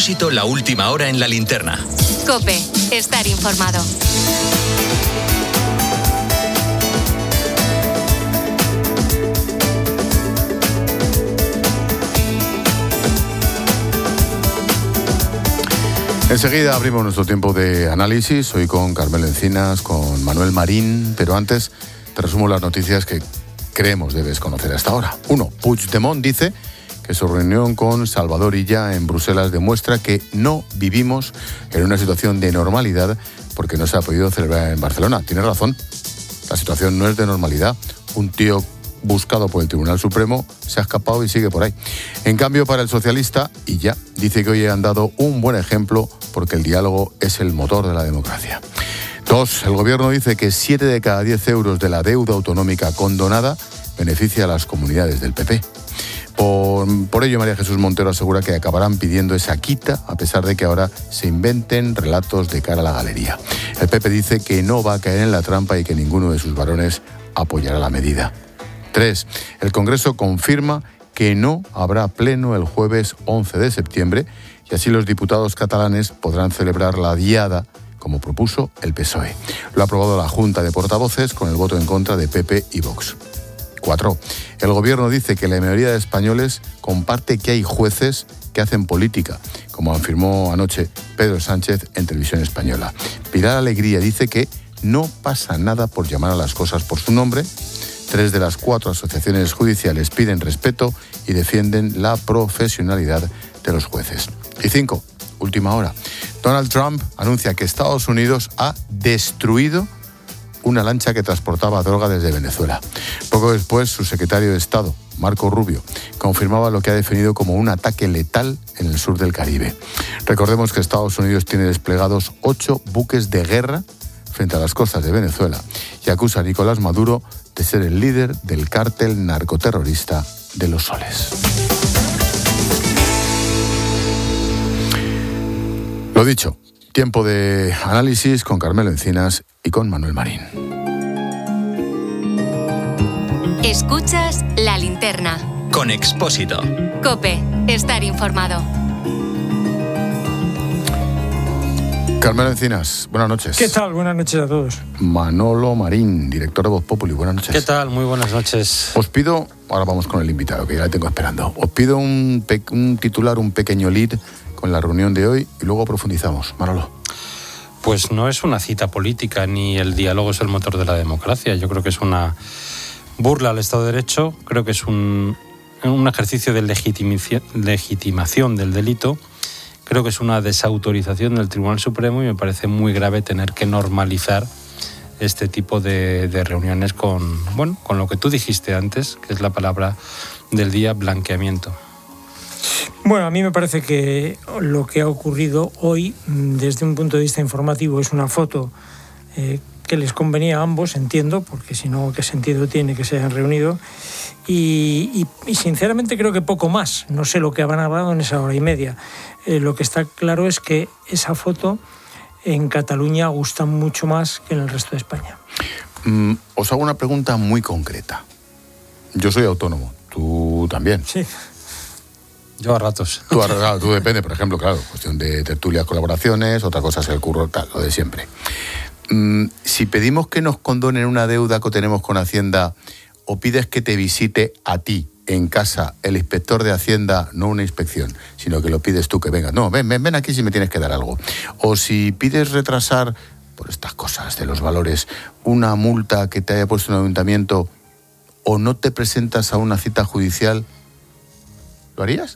Expósito, la última hora en la linterna. COPE, estar informado. Enseguida abrimos nuestro tiempo de análisis, hoy con Carmelo Encinas, con Manuel Marín, pero antes te resumo las noticias que creemos debes conocer hasta ahora. 1. Puigdemont dice que su reunión con Salvador Illa en Bruselas demuestra que no vivimos en una situación de normalidad porque no se ha podido celebrar en Barcelona. Tiene razón, la situación no es de normalidad. Un tío buscado por el Tribunal Supremo se ha escapado y sigue por ahí. En cambio, para el socialista, Illa dice que hoy han dado un buen ejemplo porque el diálogo es el motor de la democracia. 2. El gobierno dice que 7 de cada 10 euros de la deuda autonómica condonada beneficia a las comunidades del PP. Por ello, María Jesús Montero asegura que acabarán pidiendo esa quita, a pesar de que ahora se inventen relatos de cara a la galería. El PP dice que no va a caer en la trampa y que ninguno de sus varones apoyará la medida. 3. El Congreso confirma que no habrá pleno el jueves 11 de septiembre y así los diputados catalanes podrán celebrar la diada como propuso el PSOE. Lo ha aprobado la Junta de Portavoces con el voto en contra de PP y Vox. 4. El gobierno dice que la mayoría de españoles comparte que hay jueces que hacen política, como afirmó anoche Pedro Sánchez en Televisión Española. Pilar Alegría dice que no pasa nada por llamar a las cosas por su nombre. 3 de las 4 asociaciones judiciales piden respeto y defienden la profesionalidad de los jueces. Y 5. Última hora. Donald Trump anuncia que Estados Unidos ha destruido una lancha que transportaba droga desde Venezuela. Poco después, su secretario de Estado, Marco Rubio, confirmaba lo que ha definido como un ataque letal en el sur del Caribe. Recordemos que Estados Unidos tiene desplegados 8 buques de guerra frente a las costas de Venezuela y acusa a Nicolás Maduro de ser el líder del cártel narcoterrorista de los Soles. Lo dicho, tiempo de análisis con Carmelo Encinas y con Manuel Marín. Escuchas La Linterna. Con Expósito. COPE, estar informado. Carmelo Encinas, buenas noches. ¿Qué tal? Buenas noches a todos. Manolo Marín, director de Voz Populi, buenas noches. ¿Qué tal? Muy buenas noches. Os pido, ahora vamos con el invitado, que ya le tengo esperando. Os pido un titular, un pequeño lead con la reunión de hoy y luego profundizamos. Manolo. Pues no es una cita política, ni el diálogo es el motor de la democracia. Yo creo que es una burla al Estado de Derecho, creo que es un ejercicio de legitimación del delito. Creo que es una desautorización del Tribunal Supremo y me parece muy grave tener que normalizar este tipo de reuniones con lo que tú dijiste antes, que es la palabra del día, blanqueamiento. Bueno, a mí me parece que lo que ha ocurrido hoy, desde un punto de vista informativo, es una foto que les convenía a ambos, entiendo, porque si no, ¿qué sentido tiene que se hayan reunido? Y sinceramente creo que poco más. No sé lo que habrán hablado en esa hora y media. Lo que está claro es que esa foto en Cataluña gusta mucho más que en el resto de España. Os hago una pregunta muy concreta. Yo soy autónomo, tú también. Sí. Yo a ratos. Tú depende, por ejemplo, claro, cuestión de tertulias, colaboraciones, otra cosa es el curro, tal, lo de siempre. Si pedimos que nos condonen una deuda que tenemos con Hacienda o pides que te visite a ti en casa el inspector de Hacienda, no una inspección, sino que lo pides tú que vengas. No, ven aquí si me tienes que dar algo. O si pides retrasar, por estas cosas de los valores, una multa que te haya puesto un ayuntamiento o no te presentas a una cita judicial, ¿lo harías?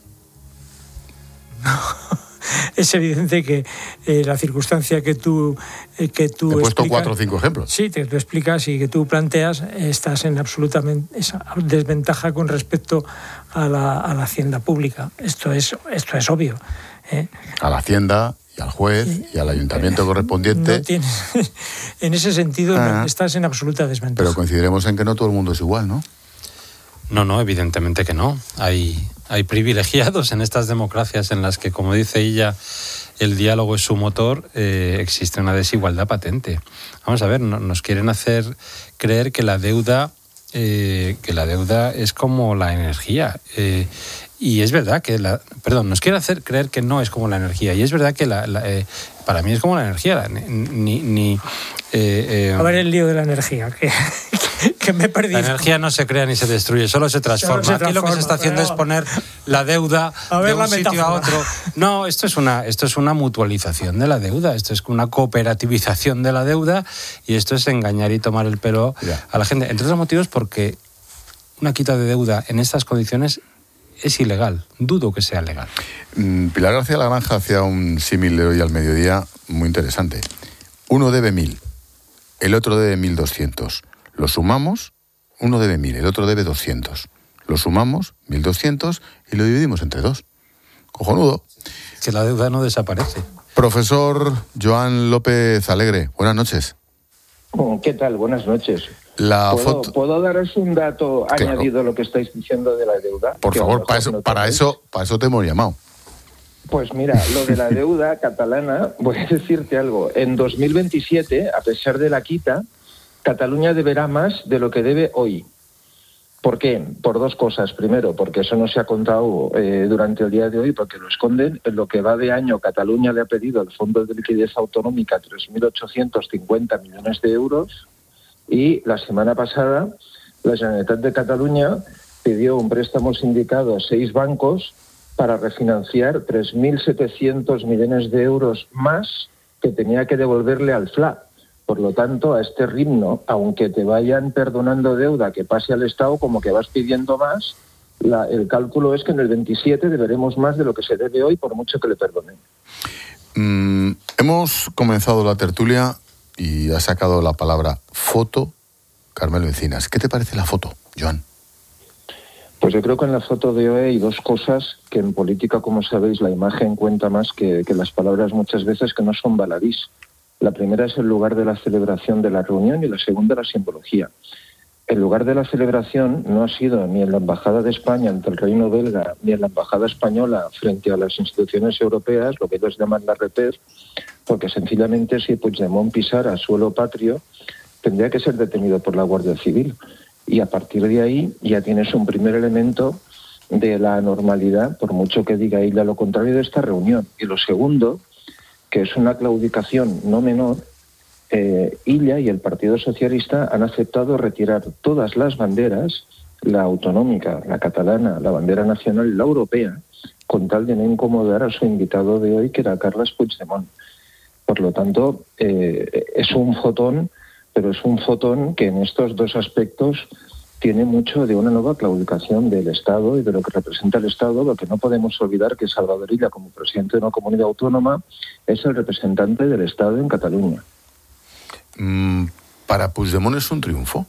No. Es evidente que la circunstancia que tú He puesto explicas, 4 o 5 ejemplos. Sí, que tú explicas y que tú planteas, estás en absolutamente esa desventaja con respecto a la Hacienda pública. Esto es obvio. A la Hacienda y al juez y al ayuntamiento correspondiente. No tienes, en ese sentido estás en absoluta desventaja. Pero coincidiremos en que no todo el mundo es igual, ¿no? No, evidentemente que no. Hay privilegiados en estas democracias en las que, como dice ella, el diálogo es su motor. Existe una desigualdad patente. Vamos a ver, nos quieren hacer creer que la deuda es como la energía. Y es verdad que nos quiere hacer creer que no es como la energía. Y es verdad que para mí es como la energía. A ver el lío de la energía, que me he perdido. La energía no se crea ni se destruye, solo se transforma. Aquí lo que se está haciendo es poner la deuda de un sitio a otro. No, esto es una mutualización de la deuda, esto es una cooperativización de la deuda, y esto es engañar y tomar el pelo a la gente. Entre otros motivos, porque una quita de deuda en estas condiciones es ilegal. Dudo que sea legal. Pilar García Lagrange hacía un símil de hoy al mediodía muy interesante. Uno debe 1.000, el otro debe 1.200. Lo sumamos, uno debe 1.000, el otro debe 200. Lo sumamos, 1.200, y lo dividimos entre 2. Cojonudo. Que la deuda no desaparece. Profesor Joan López Alegre, buenas noches. ¿Qué tal? Buenas noches. ¿Puedo daros un dato añadido a lo que estáis diciendo de la deuda? Por favor, para eso te hemos llamado. Pues mira, lo de la deuda catalana, voy a decirte algo. En 2027, a pesar de la quita, Cataluña deberá más de lo que debe hoy. ¿Por qué? Por dos cosas. Primero, porque eso no se ha contado durante el día de hoy, porque lo esconden. En lo que va de año, Cataluña le ha pedido al Fondo de Liquidez Autonómica 3.850 millones de euros. Y la semana pasada, la Generalitat de Cataluña pidió un préstamo sindicado a 6 bancos para refinanciar 3.700 millones de euros más que tenía que devolverle al FLA. Por lo tanto, a este ritmo, aunque te vayan perdonando deuda que pase al Estado, como que vas pidiendo más, el cálculo es que en el 27 deberemos más de lo que se debe hoy, por mucho que le perdonen. Hemos comenzado la tertulia y ha sacado la palabra foto Carmelo Encinas. ¿Qué te parece la foto, Joan? Pues yo creo que en la foto de hoy hay dos cosas que en política, como sabéis, la imagen cuenta más que las palabras muchas veces, que no son baladís. La primera es el lugar de la celebración de la reunión y la segunda la simbología. El lugar de la celebración no ha sido ni en la Embajada de España ante el Reino Belga, ni en la Embajada Española frente a las instituciones europeas, lo que ellos llaman la REPER, porque sencillamente si Puigdemont pisara suelo patrio, tendría que ser detenido por la Guardia Civil. Y a partir de ahí ya tienes un primer elemento de la anormalidad, por mucho que diga ella lo contrario de esta reunión. Y lo segundo, que es una claudicación no menor, ella y el Partido Socialista han aceptado retirar todas las banderas, la autonómica, la catalana, la bandera nacional y la europea, con tal de no incomodar a su invitado de hoy, que era Carles Puigdemont. Por lo tanto, es un fotón, pero es un fotón que en estos dos aspectos tiene mucho de una nueva claudicación del Estado y de lo que representa el Estado, lo que no podemos olvidar que Salvador Illa, como presidente de una comunidad autónoma, es el representante del Estado en Cataluña. ¿Para Puigdemont es un triunfo?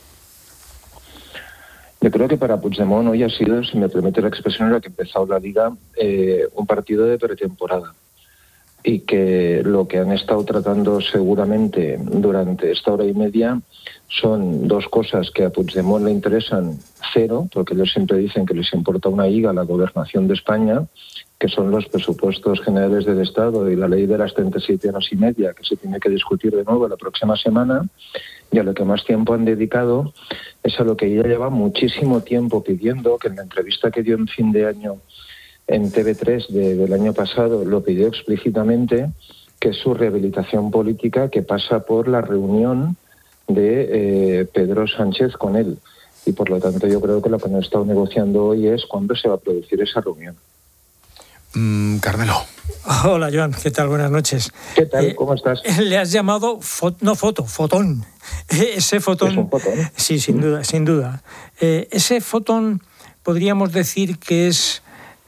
Yo creo que para Puigdemont hoy ha sido, si me permite la expresión, en la que ha empezado la Liga, un partido de pretemporada. Y que lo que han estado tratando seguramente durante esta hora y media son dos cosas que a Puigdemont le interesan cero, porque ellos siempre dicen que les importa una higa la gobernación de España, que son los presupuestos generales del Estado y la ley de las 37 horas y media, que se tiene que discutir de nuevo la próxima semana, y a lo que más tiempo han dedicado es a lo que ella lleva muchísimo tiempo pidiendo, que en la entrevista que dio en fin de año en TV3 del año pasado lo pidió explícitamente, que es su rehabilitación política, que pasa por la reunión de Pedro Sánchez con él. Y por lo tanto yo creo que lo que nos estado negociando hoy es cuándo se va a producir esa reunión. Carmelo. Hola, Joan, ¿qué tal? Buenas noches. ¿Qué tal? ¿Cómo estás? Le has llamado fotón. Ese fotón... ¿Es un fotón? Sí, sin duda. Ese fotón podríamos decir que es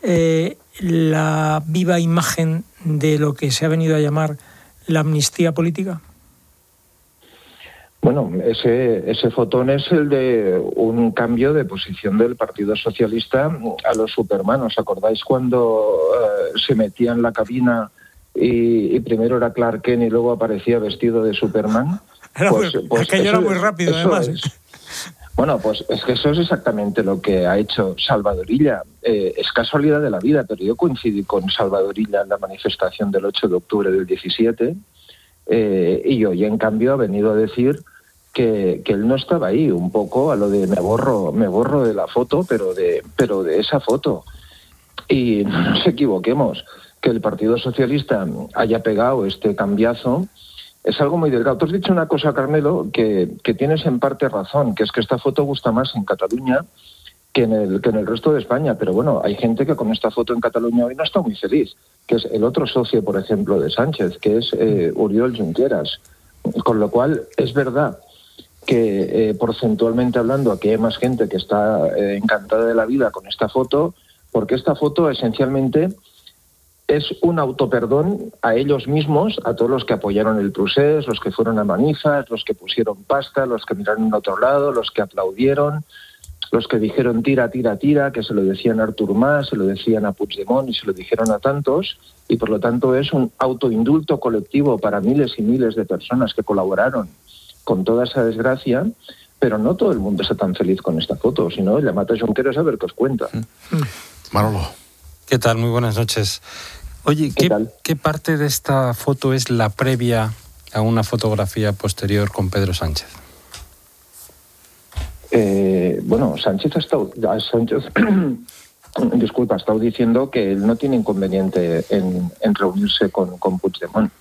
la viva imagen de lo que se ha venido a llamar la amnistía política. Bueno, ese fotón es el de un cambio de posición del Partido Socialista a los Superman. ¿Os acordáis cuando se metía en la cabina y primero era Clark Kent y luego aparecía vestido de Superman? Aquello era muy rápido, además. Bueno, pues es que eso es exactamente lo que ha hecho Salvador Illa. Es casualidad de la vida, pero yo coincidí con Salvador Illa en la manifestación del 8 de octubre del 17 y hoy, en cambio, ha venido a decir que él no estaba ahí, un poco a lo de me borro de la foto, pero de esa foto. Y no nos equivoquemos, que el Partido Socialista haya pegado este cambiazo es algo muy delgado. Tú has dicho una cosa, Carmelo, que tienes en parte razón, que es que esta foto gusta más en Cataluña que en el resto de España. Pero bueno, hay gente que con esta foto en Cataluña hoy no está muy feliz, que es el otro socio, por ejemplo, de Sánchez, que es Oriol Junqueras. Con lo cual, es verdad que porcentualmente hablando, aquí hay más gente que está encantada de la vida con esta foto, porque esta foto esencialmente es un autoperdón a ellos mismos, a todos los que apoyaron el procés, los que fueron a manifas, los que pusieron pasta, los que miraron a otro lado, los que aplaudieron, los que dijeron tira, tira, tira, que se lo decían a Artur Mas, se lo decían a Puigdemont y se lo dijeron a tantos, y por lo tanto es un autoindulto colectivo para miles y miles de personas que colaboraron con toda esa desgracia, pero no todo el mundo está tan feliz con esta foto, sino llamad a Junqueras a ver qué os cuenta. Manolo. ¿Qué tal? Muy buenas noches. Oye, ¿qué parte de esta foto es la previa a una fotografía posterior con Pedro Sánchez? Bueno, Sánchez ha estado diciendo que él no tiene inconveniente en reunirse con Puigdemont.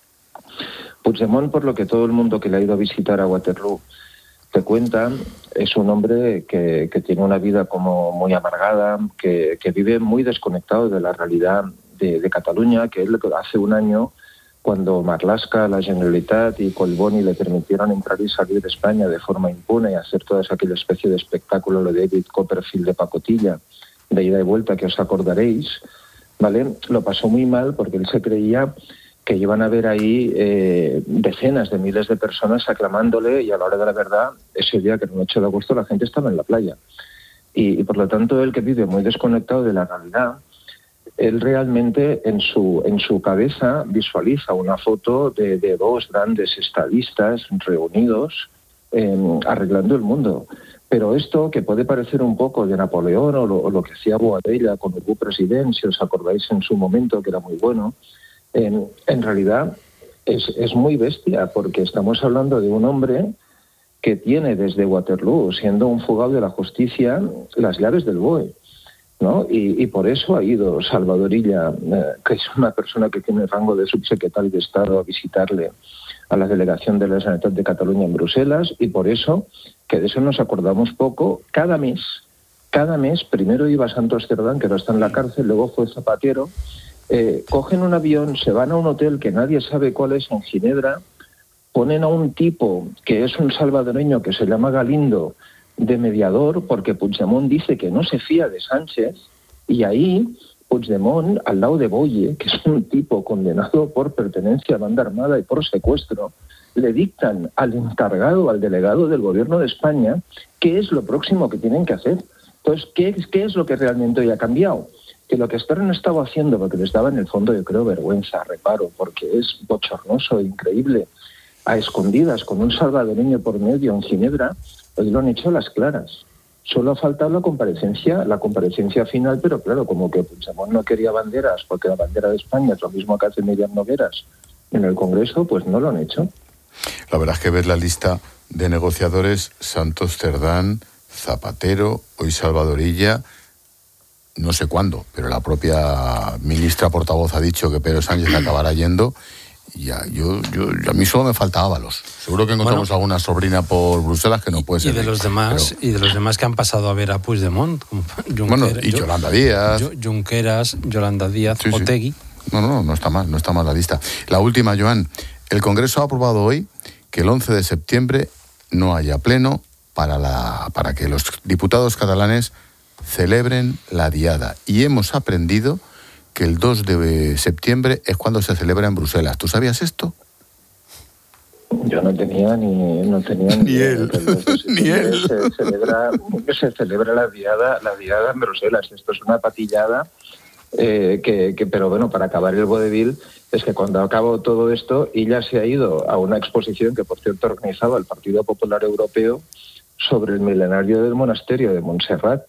Puigdemont, por lo que todo el mundo que le ha ido a visitar a Waterloo te cuenta, es un hombre que tiene una vida como muy amargada, que vive muy desconectado de la realidad de Cataluña, que él hace un año, cuando Marlaska, la Generalitat y Collboni le permitieron entrar y salir de España de forma impune y hacer toda aquella especie de espectáculo, lo de David Copperfield de pacotilla, de ida y vuelta, que os acordaréis, ¿vale? Lo pasó muy mal porque él se creía que iban a haber ahí decenas de miles de personas aclamándole, y a la hora de la verdad, ese día, que era el 8 de agosto, la gente estaba en la playa. Y por lo tanto, él, que vive muy desconectado de la realidad, él realmente en su cabeza visualiza una foto de dos grandes estadistas reunidos arreglando el mundo. Pero esto, que puede parecer un poco de Napoleón o lo que hacía Boadella con el president, si os acordáis en su momento, que era muy bueno, en realidad es muy bestia, porque estamos hablando de un hombre que tiene desde Waterloo, siendo un fugado de la justicia, las llaves del BOE, ¿no? Y por eso ha ido Salvador Illa, que es una persona que tiene el rango de subsecretario de Estado, a visitarle a la delegación de la Generalitat de Cataluña en Bruselas, y por eso, que de eso nos acordamos poco, cada mes, primero iba Santos Cerdán, que ahora está en la cárcel, luego fue Zapatero, cogen un avión, se van a un hotel que nadie sabe cuál es en Ginebra, ponen a un tipo que es un salvadoreño que se llama Galindo de mediador, porque Puigdemont dice que no se fía de Sánchez, y ahí Puigdemont, al lado de Boye, que es un tipo condenado por pertenencia a banda armada y por secuestro, le dictan al encargado, al delegado del gobierno de España, qué es lo próximo que tienen que hacer. Entonces, ¿qué es lo que realmente hoy ha cambiado? Que lo que han estado haciendo, porque les daba en el fondo, yo creo, vergüenza, reparo, porque es bochornoso, increíble, a escondidas, con un salvadoreño por medio en Ginebra, hoy lo han hecho a las claras. Solo ha faltado la comparecencia final, pero claro, como que Puigdemont no quería banderas, porque la bandera de España es lo mismo que hace Miriam Nogueras en el Congreso, pues no lo han hecho. La verdad es que ves la lista de negociadores: Santos Cerdán, Zapatero, hoy Salvador Illa, no sé cuándo, pero la propia ministra portavoz ha dicho que Pedro Sánchez acabará yendo. Y a mí solo me falta Ábalos. Seguro que encontramos alguna sobrina por Bruselas que no puede ser. Y de los demás que han pasado a ver a Puigdemont, como Yolanda Díaz, Junqueras, Yolanda Díaz, sí, Otegi. No está mal la lista. La última, Joan. El Congreso ha aprobado hoy que el 11 de septiembre no haya pleno para que los diputados catalanes celebren la Diada. Y hemos aprendido que el 2 de septiembre es cuando se celebra en Bruselas. ¿Tú sabías esto? Yo no tenía ni él. Ni él. Se celebra la diada en Bruselas. Esto es una patillada pero bueno, para acabar el vodevil, es que cuando acabó todo esto, ella se ha ido a una exposición que, por cierto, organizaba el Partido Popular Europeo sobre el milenario del monasterio de Montserrat.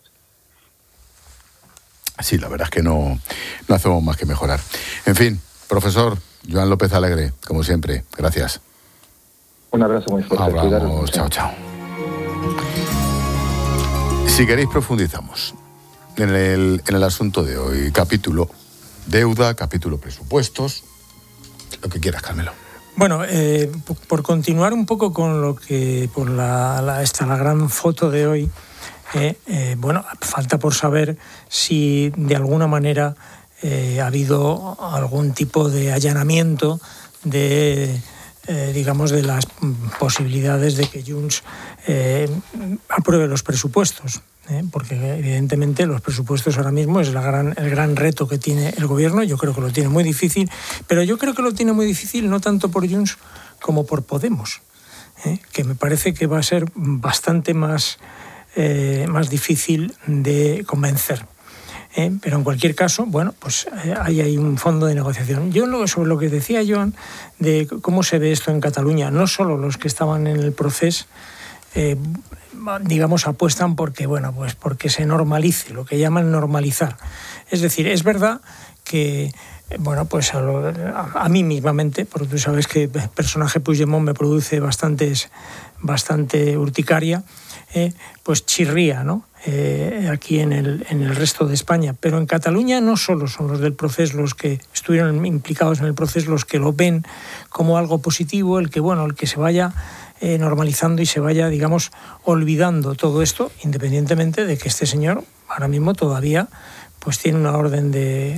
Sí, la verdad es que no hacemos más que mejorar. En fin, profesor Joan López Alegre, como siempre, gracias. Un abrazo muy fuerte. Hablamos, chao. Si queréis profundizamos. en el asunto de hoy. Capítulo deuda, capítulo presupuestos, lo que quieras, Carmelo. Bueno, por continuar un poco con lo que, por la gran foto de hoy, bueno, falta por saber si de alguna manera ha habido algún tipo de allanamiento de, digamos, de las posibilidades de que Junts apruebe los presupuestos. Porque evidentemente los presupuestos ahora mismo es el gran reto que tiene el gobierno. Yo creo que lo tiene muy difícil, pero yo creo que lo tiene muy difícil no tanto por Junts como por Podemos, que me parece que va a ser bastante más difícil de convencer. Pero en cualquier caso, bueno, pues ahí hay un fondo de negociación. Yo sobre lo que decía Joan, de cómo se ve esto en Cataluña, no solo los que estaban en el proceso, digamos, apuestan porque, bueno, pues porque se normalice, lo que llaman normalizar. Es decir, es verdad que, bueno, pues a mí mismamente, porque tú sabes que el personaje Puigdemont me produce bastante urticaria, pues chirría, ¿no? Aquí en el resto de España. Pero en Cataluña no solo son los del proceso los que estuvieron implicados en el proceso los que lo ven como algo positivo, el que se vaya normalizando y se vaya, digamos, olvidando todo esto, independientemente de que este señor ahora mismo todavía pues tiene una orden de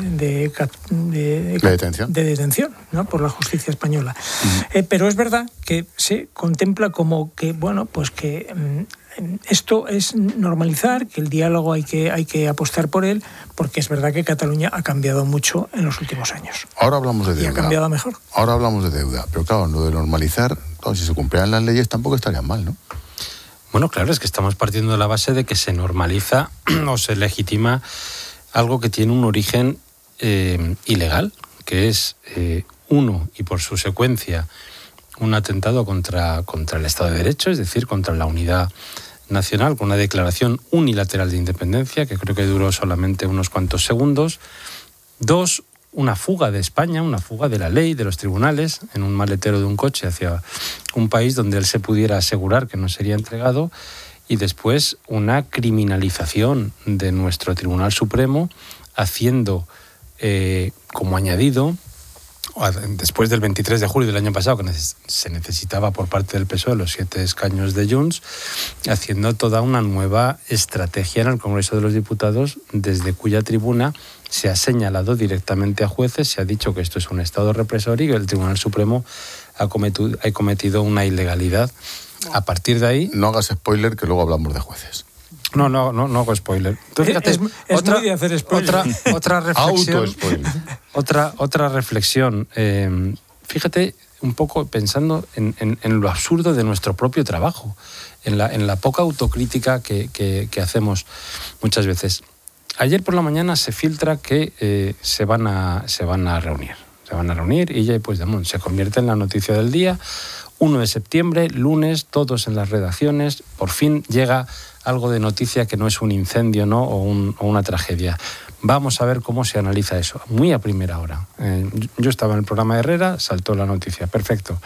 detención, ¿no? Por la justicia española. Pero es verdad que se contempla como que, bueno, pues que esto es normalizar, que el diálogo hay que apostar por él, porque es verdad que Cataluña ha cambiado mucho en los últimos años. Ahora hablamos de deuda. Y ha cambiado mejor. Ahora hablamos de deuda, pero claro, lo de normalizar, claro, si se cumplieran las leyes tampoco estarían mal, ¿no? Bueno, claro, es que estamos partiendo de la base de que se normaliza o se legitima algo que tiene un origen ilegal, que es, uno, y por su secuencia, un atentado contra el Estado de Derecho, es decir, contra la unidad nacional, con una declaración unilateral de independencia, que creo que duró solamente unos cuantos segundos. Dos, una fuga de España, una fuga de la ley, de los tribunales, en un maletero de un coche hacia un país donde él se pudiera asegurar que no sería entregado. Y después una criminalización de nuestro Tribunal Supremo, haciendo como añadido, después del 23 de julio del año pasado, que se necesitaba por parte del PSOE los 7 escaños de Junts, haciendo toda una nueva estrategia en el Congreso de los Diputados, desde cuya tribuna se ha señalado directamente a jueces, se ha dicho que esto es un Estado represor y que el Tribunal Supremo ha cometido una ilegalidad. A partir de ahí... No hagas spoiler, que luego hablamos de jueces. No hago spoiler. Tú fíjate, es muy de hacer spoiler. Otra reflexión. Auto-spoiler. Otra reflexión. Fíjate, un poco pensando en lo absurdo de nuestro propio trabajo, en la poca autocrítica que hacemos muchas veces. Ayer por la mañana se filtra que se van a reunir. Se van a reunir y ya Puigdemont se convierte en la noticia del día. 1 de septiembre, lunes, todos en las redacciones, por fin llega algo de noticia que no es un incendio, ¿no? o una tragedia. Vamos a ver cómo se analiza eso, muy a primera hora. Yo estaba en el programa de Herrera, saltó la noticia, perfecto.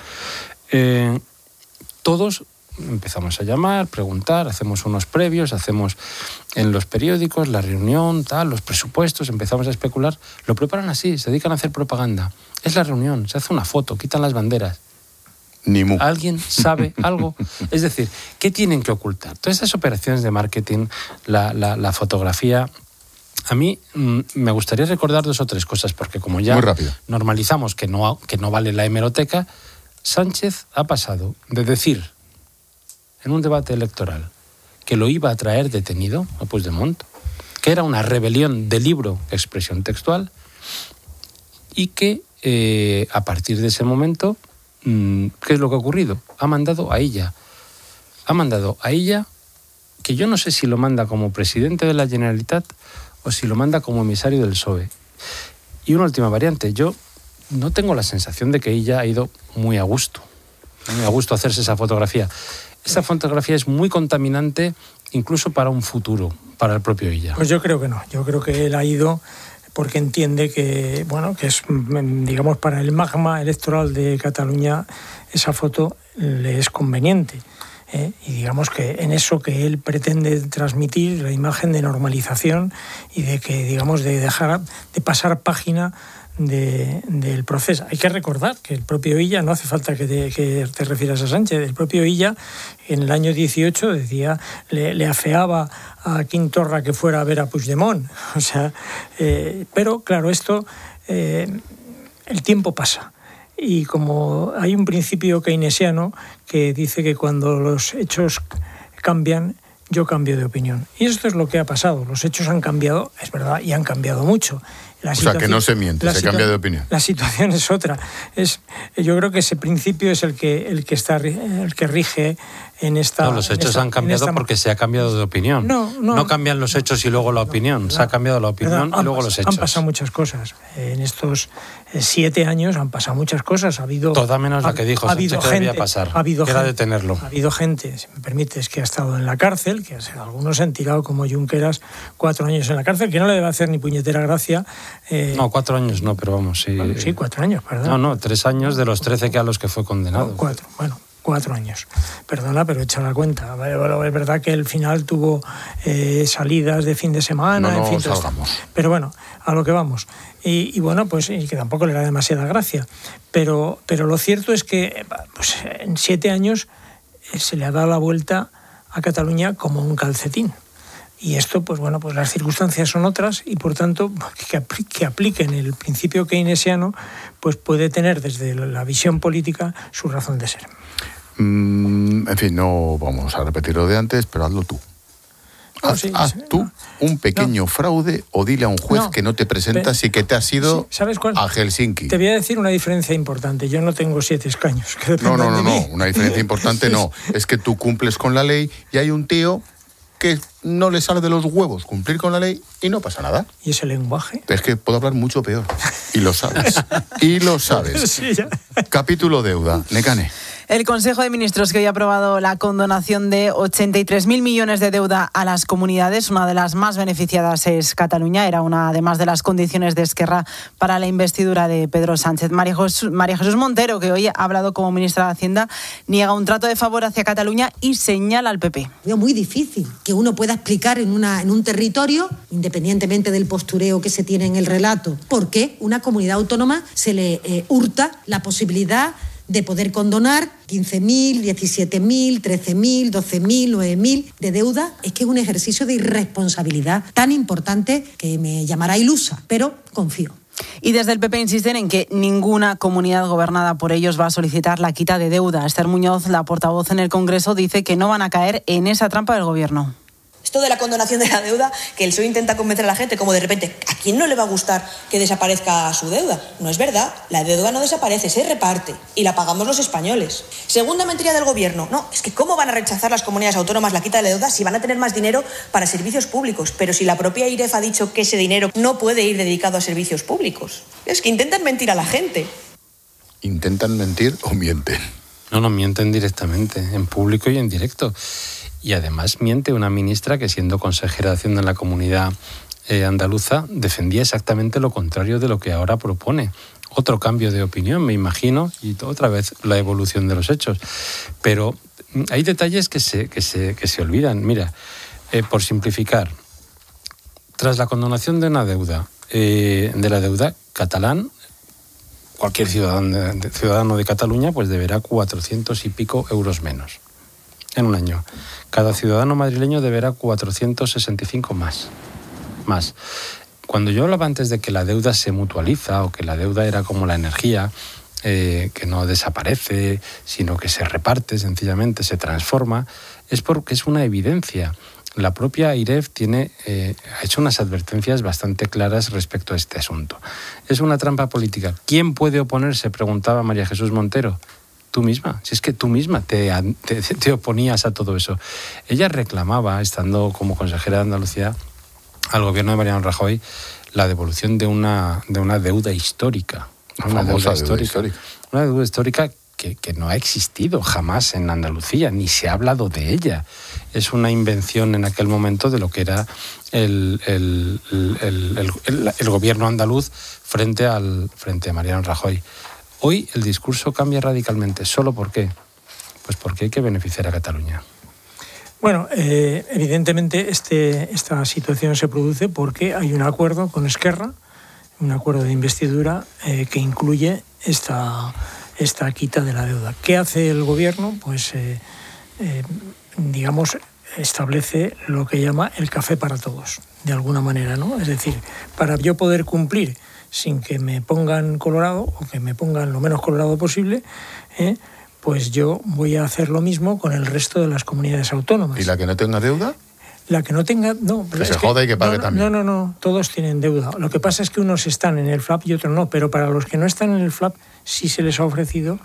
Todos empezamos a llamar, preguntar, hacemos unos previos, hacemos en los periódicos la reunión, los presupuestos, empezamos a especular. Lo preparan así, se dedican a hacer propaganda. Es la reunión, se hace una foto, quitan las banderas. ¿Alguien sabe algo? Es decir, ¿qué tienen que ocultar? Todas esas operaciones de marketing, la fotografía... A mí me gustaría recordar 2 o 3 cosas, porque como ya normalizamos que no vale la hemeroteca, Sánchez ha pasado de decir en un debate electoral que lo iba a traer detenido a Puigdemont, que era una rebelión de libro, expresión textual, y que a partir de ese momento... ¿Qué es lo que ha ocurrido? Ha mandado a ella, que yo no sé si lo manda como presidente de la Generalitat o si lo manda como emisario del PSOE. Y una última variante, yo no tengo la sensación de que ella ha ido muy a gusto hacerse esa fotografía. Esa fotografía es muy contaminante incluso para un futuro, para el propio ella. Pues yo creo que no, yo creo que él ha ido... porque entiende que, bueno, que es, digamos, para el magma electoral de Cataluña esa foto le es conveniente. Y digamos que en eso que él pretende transmitir, la imagen de normalización y de que, digamos, de dejar de pasar página del proceso. Hay que recordar que el propio Illa, no hace falta que te refieras a Sánchez, el propio Illa en el año 18 decía, le afeaba a Quim Torra que fuera a ver a Puigdemont. O sea, pero claro, esto, el tiempo pasa. Y como hay un principio keynesiano que dice que cuando los hechos cambian, yo cambio de opinión. Y esto es lo que ha pasado. Los hechos han cambiado, es verdad, y han cambiado mucho. O sea, que no se miente, se cambia de opinión. La situación es otra. Yo creo que ese principio es el que rige en esta... No, los hechos han cambiado porque se ha cambiado de opinión. No cambian los hechos y luego la opinión. Se ha cambiado la opinión y luego los hechos. Han pasado muchas cosas. En estos 7 años han pasado muchas cosas. Ha habido... Toda menos la que dijo Sánchez que debía pasar, que era detenerlo. Ha habido gente, si me permites, que ha estado en la cárcel, que algunos se han tirado como Junqueras 4 años en la cárcel, que no le debe hacer ni puñetera gracia. No, 4 años no, pero vamos, sí. Bueno, sí, 4 años, perdón. No, 3 años de los 13 a los que fue condenado. 4, bueno. 4 años. Perdona, pero echa la cuenta. Es verdad que el final tuvo salidas de fin de semana. No, en fin, salgamos. Pero bueno, a lo que vamos. Y bueno, pues y que tampoco le da demasiada gracia. Pero lo cierto es que pues, en 7 años se le ha dado la vuelta a Cataluña como un calcetín. Y esto, pues bueno, pues las circunstancias son otras y por tanto que apliquen el principio keynesiano, pues puede tener desde la visión política su razón de ser. En fin, no vamos a repetir lo de antes, pero hazlo tú. Haz tú un pequeño fraude o dile a un juez que no te presentas y que te has ido a Helsinki. Te voy a decir una diferencia importante. Yo no tengo 7 escaños. No. Una diferencia importante no. Es que tú cumples con la ley y hay un tío que no le sale de los huevos cumplir con la ley y no pasa nada. ¿Y ese lenguaje? Es que puedo hablar mucho peor. Y lo sabes. Sí, ya. Capítulo deuda. Nekane. El Consejo de Ministros que hoy ha aprobado la condonación de 83.000 millones de deuda a las comunidades. Una de las más beneficiadas es Cataluña. Era una, además de las condiciones de Esquerra para la investidura de Pedro Sánchez. María Jesús Montero, que hoy ha hablado como ministra de Hacienda, niega un trato de favor hacia Cataluña y señala al PP. Es muy difícil que uno pueda explicar en un territorio, independientemente del postureo que se tiene en el relato, por qué una comunidad autónoma se le hurta la posibilidad de poder condonar 15.000, 17.000, 13.000, 12.000, 9.000 de deuda. Es que es un ejercicio de irresponsabilidad tan importante que me llamará ilusa, pero confío. Y desde el PP insisten en que ninguna comunidad gobernada por ellos va a solicitar la quita de deuda. Esther Muñoz, la portavoz en el Congreso, dice que no van a caer en esa trampa del Gobierno. Esto de la condonación de la deuda, que el PSOE intenta convencer a la gente, como de repente, ¿a quién no le va a gustar que desaparezca su deuda? No es verdad, la deuda no desaparece, se reparte y la pagamos los españoles. Segunda mentira del Gobierno, no, es que ¿cómo van a rechazar las comunidades autónomas la quita de la deuda si van a tener más dinero para servicios públicos? Pero si la propia IREF ha dicho que ese dinero no puede ir dedicado a servicios públicos. Es que intentan mentir a la gente. ¿Intentan mentir o mienten? No, mienten directamente, en público y en directo. Y además miente una ministra que, siendo consejera de Hacienda en la comunidad andaluza, defendía exactamente lo contrario de lo que ahora propone. Otro cambio de opinión, me imagino, y otra vez la evolución de los hechos. Pero hay detalles que se olvidan. Mira, por simplificar, tras la condonación de una deuda, de la deuda catalán, cualquier ciudadano de Cataluña pues deberá 400 y pico euros menos en un año. Cada ciudadano madrileño deberá 465 más. Cuando yo hablaba antes de que la deuda se mutualiza o que la deuda era como la energía, que no desaparece, sino que se reparte sencillamente, se transforma, es porque es una evidencia. La propia IREF ha hecho unas advertencias bastante claras respecto a este asunto. Es una trampa política. ¿Quién puede oponerse?, preguntaba María Jesús Montero. Tú misma, si es que tú misma te oponías a todo eso. Ella reclamaba, estando como consejera de Andalucía, al gobierno de Mariano Rajoy, la devolución de una deuda histórica. Una deuda histórica que no ha existido jamás en Andalucía, ni se ha hablado de ella. Es una invención en aquel momento de lo que era el gobierno andaluz frente a Mariano Rajoy. Hoy el discurso cambia radicalmente. ¿Solo por qué? Pues porque hay que beneficiar a Cataluña. Bueno, evidentemente esta situación se produce porque hay un acuerdo con Esquerra, un acuerdo de investidura que incluye esta quita de la deuda. ¿Qué hace el gobierno? Pues, digamos, establece lo que llama el café para todos, de alguna manera, ¿no? Es decir, para yo poder cumplir sin que me pongan colorado o que me pongan lo menos colorado posible, pues yo voy a hacer lo mismo con el resto de las comunidades autónomas. ¿Y la que no tenga deuda? La que no tenga... No, que se joda y que pague también. No, todos tienen deuda. Lo que pasa es que unos están en el FLAP y otros no, pero para los que no están en el FLAP sí se les ha ofrecido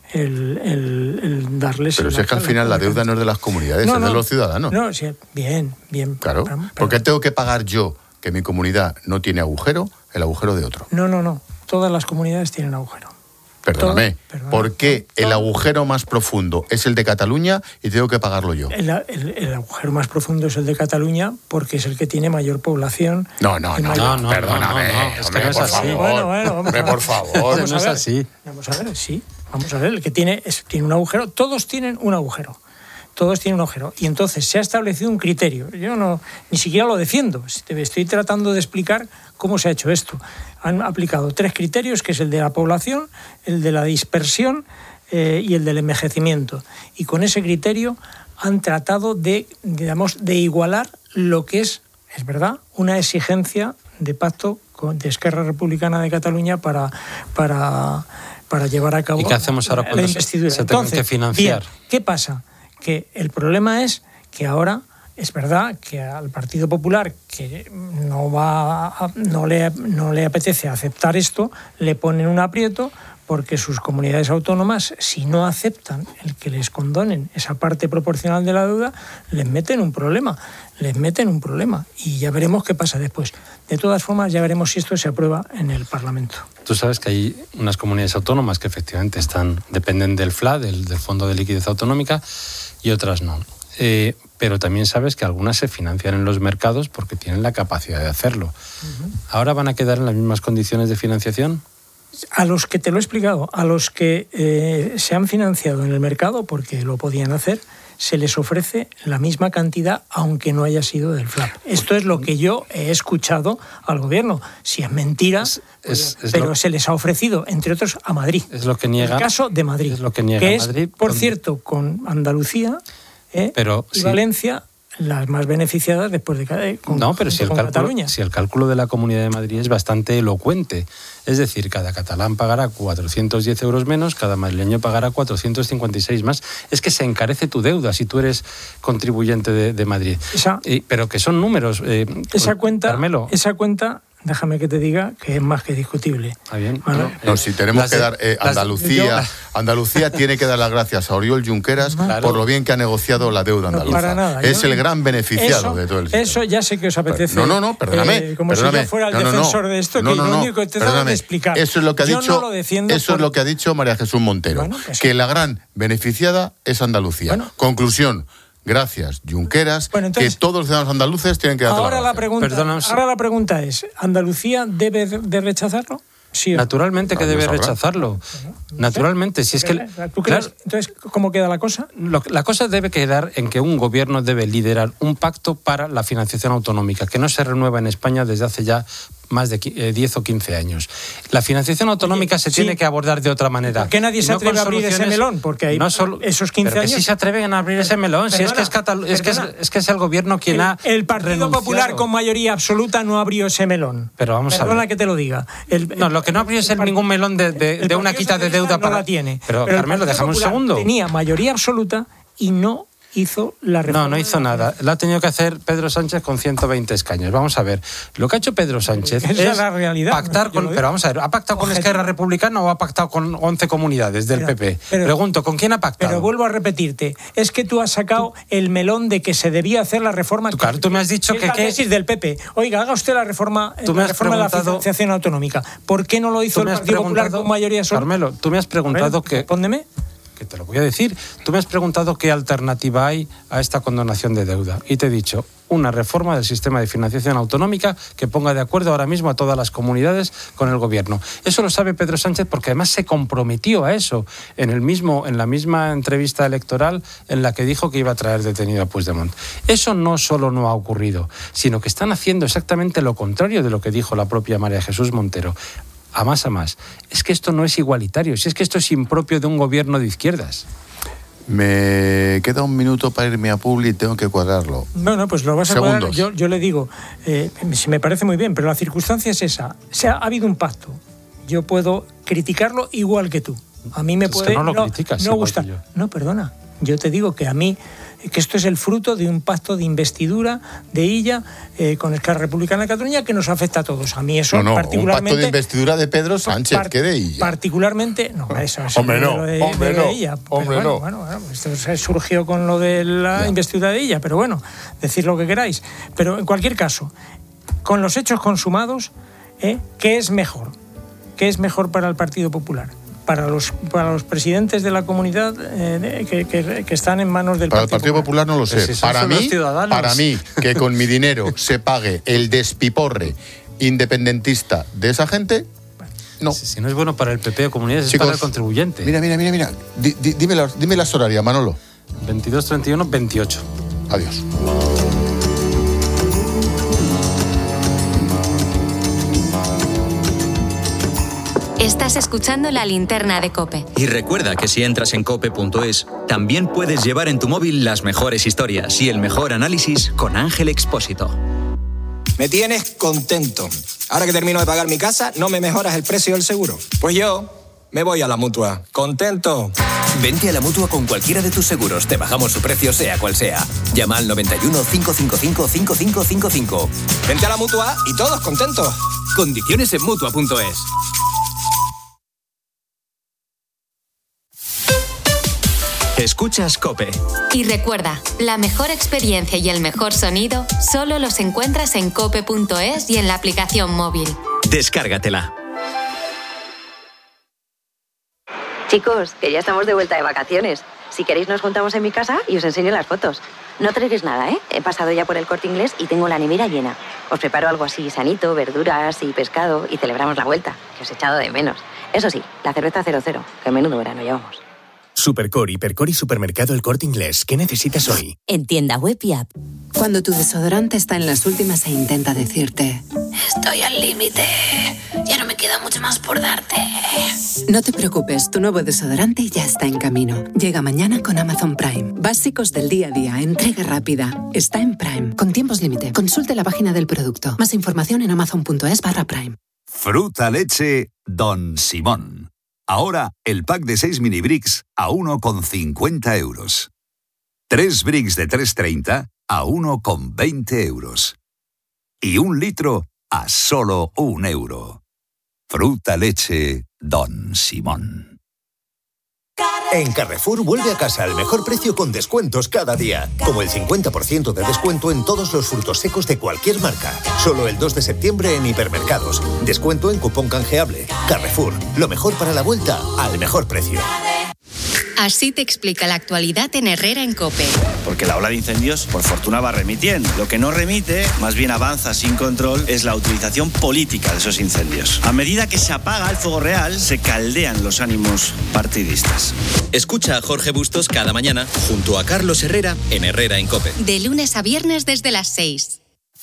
el darles... Pero si es que al final la deuda no es de las comunidades, es de los ciudadanos. No, sí, bien. Claro, porque tengo que pagar yo, que mi comunidad no tiene agujero, el agujero de otro. No, todas las comunidades tienen agujero. Perdóname, ¿por qué el agujero más profundo es el de Cataluña y tengo que pagarlo yo? El agujero más profundo es el de Cataluña porque es el que tiene mayor población. No, perdóname. Es que no es así. Hombre, por favor. No es así. Vamos a ver, el que tiene un agujero, todos tienen un agujero. Y entonces se ha establecido un criterio. Yo ni siquiera lo defiendo. Estoy tratando de explicar cómo se ha hecho esto. Han aplicado 3 criterios, que es el de la población, el de la dispersión y el del envejecimiento. Y con ese criterio han tratado de igualar lo que es verdad, una exigencia de pacto de Esquerra Republicana de Cataluña para llevar a cabo. ¿Y qué hacemos ahora cuando se tengan que financiar? Bien, ¿qué pasa? Que el problema es que ahora es verdad que al Partido Popular, que no le apetece aceptar esto, le ponen un aprieto porque sus comunidades autónomas, si no aceptan el que les condonen esa parte proporcional de la deuda, les meten un problema. Y ya veremos qué pasa después. De todas formas, ya veremos si esto se aprueba en el Parlamento. Tú sabes que hay unas comunidades autónomas que efectivamente dependen del FLA, del Fondo de Liquidez Autonómica, y otras no. Pero también sabes que algunas se financian en los mercados porque tienen la capacidad de hacerlo. Uh-huh. ¿Ahora van a quedar en las mismas condiciones de financiación? A los que te lo he explicado, a los que se han financiado en el mercado porque lo podían hacer, se les ofrece la misma cantidad aunque no haya sido del FLAP. Esto es lo que yo he escuchado al gobierno. Si es mentira, pero se les ha ofrecido, entre otros, a Madrid. Es lo que niega. El caso de Madrid. Es lo que niega que Madrid. Es, por cierto, con Andalucía y Valencia, las más beneficiadas después de Cataluña. Si el cálculo de la Comunidad de Madrid es bastante elocuente. Es decir, cada catalán pagará 410 euros menos, cada madrileño pagará 456 más. Es que se encarece tu deuda si tú eres contribuyente de Madrid. Pero que son números. Esa cuenta, Carmelo. Déjame que te diga que es más que discutible. Está bien. Si tenemos que dar Andalucía tiene que dar las gracias a Oriol Junqueras por lo bien que ha negociado la deuda andaluza. Para nada. Es el gran beneficiado de todo el sistema. Eso ya sé que os apetece. Perdóname. Si yo fuera el defensor de esto, que lo único que te tengo que explicar. Eso es lo que ha dicho. Yo no lo defiendo. Eso es lo que ha dicho María Jesús Montero. Que la gran beneficiada es Andalucía. Conclusión. Gracias, Junqueras, que todos los ciudadanos andaluces tienen que dar ahora la pregunta es, ¿Andalucía debe de rechazarlo? Sí, naturalmente que debe rechazarlo. Naturalmente, si es que... ¿Tú crees? Entonces, ¿cómo queda la cosa? La cosa debe quedar en que un gobierno debe liderar un pacto para la financiación autonómica, que no se renueva en España desde hace ya más de 10 o 15 años. La financiación autonómica tiene que abordar de otra manera. ¿Por qué nadie se atreve a abrir ese melón? Porque hay esos 15 años... Que sí se atreven a abrir ese melón. Si es que es el gobierno quien ha El Partido Popular con mayoría absoluta no abrió ese melón. Pero vamos a ver. Perdona que te lo diga. Lo que no abrió es ningún melón de una quita de deuda para... No la tiene. Pero Carmelo, déjame un segundo. Tenía mayoría absoluta y no hizo la reforma. No hizo nada. La ha tenido que hacer Pedro Sánchez con 120 escaños. Vamos a ver. Lo que ha hecho Pedro Sánchez es la realidad, pactar con... Pero vamos a ver, ¿ha pactado con Esquerra Republicana o ha pactado con 11 comunidades del PP? Pregunto, ¿con quién ha pactado? Pero vuelvo a repetirte, es que tú has sacado el melón de que se debía hacer la reforma... Claro, tú me has dicho que... La tesis del PP. Oiga, haga usted la reforma de la financiación autonómica. ¿Por qué no lo hizo el Partido Popular con mayoría absoluta? Carmelo, tú me has preguntado que... Respóndeme. Que te lo voy a decir. Tú me has preguntado qué alternativa hay a esta condonación de deuda. Y te he dicho, una reforma del sistema de financiación autonómica que ponga de acuerdo ahora mismo a todas las comunidades con el gobierno. Eso lo sabe Pedro Sánchez porque además se comprometió a eso en la misma entrevista electoral en la que dijo que iba a traer detenido a Puigdemont. Eso no solo no ha ocurrido, sino que están haciendo exactamente lo contrario de lo que dijo la propia María Jesús Montero. A más. Es que esto no es igualitario, si es que esto es impropio de un gobierno de izquierdas. Me queda un minuto para irme a Publi y tengo que cuadrarlo. Bueno, pues lo vas a cuadrar. Yo le digo, me parece muy bien, pero la circunstancia es esa. Ha habido un pacto. Yo puedo criticarlo igual que tú. A mí me puede que no lo criticas, no gustar. No, perdona. Yo te digo que a mí, que esto es el fruto de un pacto de investidura de Illa con Esquerra Republicana de Cataluña que nos afecta a todos. A mí eso particularmente... un pacto de investidura de Pedro Sánchez, ¿qué de Illa? Particularmente... No, eso hombre, no. de Illa. Bueno, esto surgió con lo de la investidura de Illa, pero bueno, decid lo que queráis. Pero en cualquier caso, con los hechos consumados, ¿qué es mejor? ¿Qué es mejor para el Partido Popular? Para los presidentes de la comunidad que están en manos del Partido Popular. Para el Partido Popular no lo sé. Para mí, que con mi dinero se pague el despiporre independentista de esa gente, no. Si no es bueno para el PP o comunidades, chicos, es para el contribuyente. Mira. Dime las horarias, Manolo. 22, 31, 28. Adiós. Estás escuchando La Linterna de COPE. Y recuerda que si entras en cope.es, también puedes llevar en tu móvil las mejores historias y el mejor análisis con Ángel Expósito. Me tienes contento. Ahora que termino de pagar mi casa, ¿no me mejoras el precio del seguro? Pues yo me voy a la Mutua. ¿Contento? Vente a la Mutua con cualquiera de tus seguros. Te bajamos su precio, sea cual sea. Llama al 91 555 5555. Vente a la Mutua y todos contentos. Condiciones en Mutua.es. Escuchas COPE. Y recuerda, la mejor experiencia y el mejor sonido solo los encuentras en cope.es y en la aplicación móvil. Descárgatela. Chicos, que ya estamos de vuelta de vacaciones. Si queréis nos juntamos en mi casa y os enseño las fotos. No traigáis nada, ¿eh? He pasado ya por el Corte Inglés y tengo la nevera llena. Os preparo algo así sanito, verduras y pescado y celebramos la vuelta, que os he echado de menos. Eso sí, la cerveza 00, que menudo verano llevamos. Supercore, Hipercore y Supermercado El Corte Inglés. ¿Qué necesitas hoy? En tienda web y app. Cuando tu desodorante está en las últimas e intenta decirte: estoy al límite, ya no me queda mucho más por darte. No te preocupes, tu nuevo desodorante ya está en camino. Llega mañana con Amazon Prime. Básicos del día a día, entrega rápida. Está en Prime, con tiempos límite. Consulte la página del producto. Más información en amazon.es/Prime. Fruta leche Don Simón. Ahora, el pack de 6 mini bricks a 1,50 euros. 3 bricks de 3,30 a 1,20 euros. Y 1 litro a solo 1 euro. Fruta leche Don Simón. En Carrefour vuelve a casa al mejor precio con descuentos cada día. Como el 50% de descuento en todos los frutos secos de cualquier marca. Solo el 2 de septiembre en hipermercados. Descuento en cupón canjeable. Carrefour, lo mejor para la vuelta al mejor precio. Así te explica la actualidad en Herrera en COPE. Porque la ola de incendios, por fortuna, va remitiendo. Lo que no remite, más bien avanza sin control, es la utilización política de esos incendios. A medida que se apaga el fuego real, se caldean los ánimos partidistas. Escucha a Jorge Bustos cada mañana junto a Carlos Herrera en Herrera en COPE. De lunes a viernes desde las 6.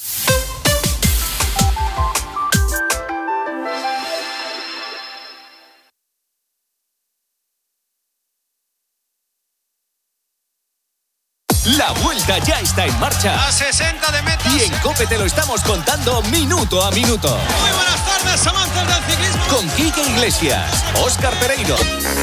La vuelta ya está en marcha. A 60 de meta. Y en COPE te lo estamos contando minuto a minuto. Muy buenas tardes, amantes del ciclismo. Con Quique Iglesias, Óscar Pereiro.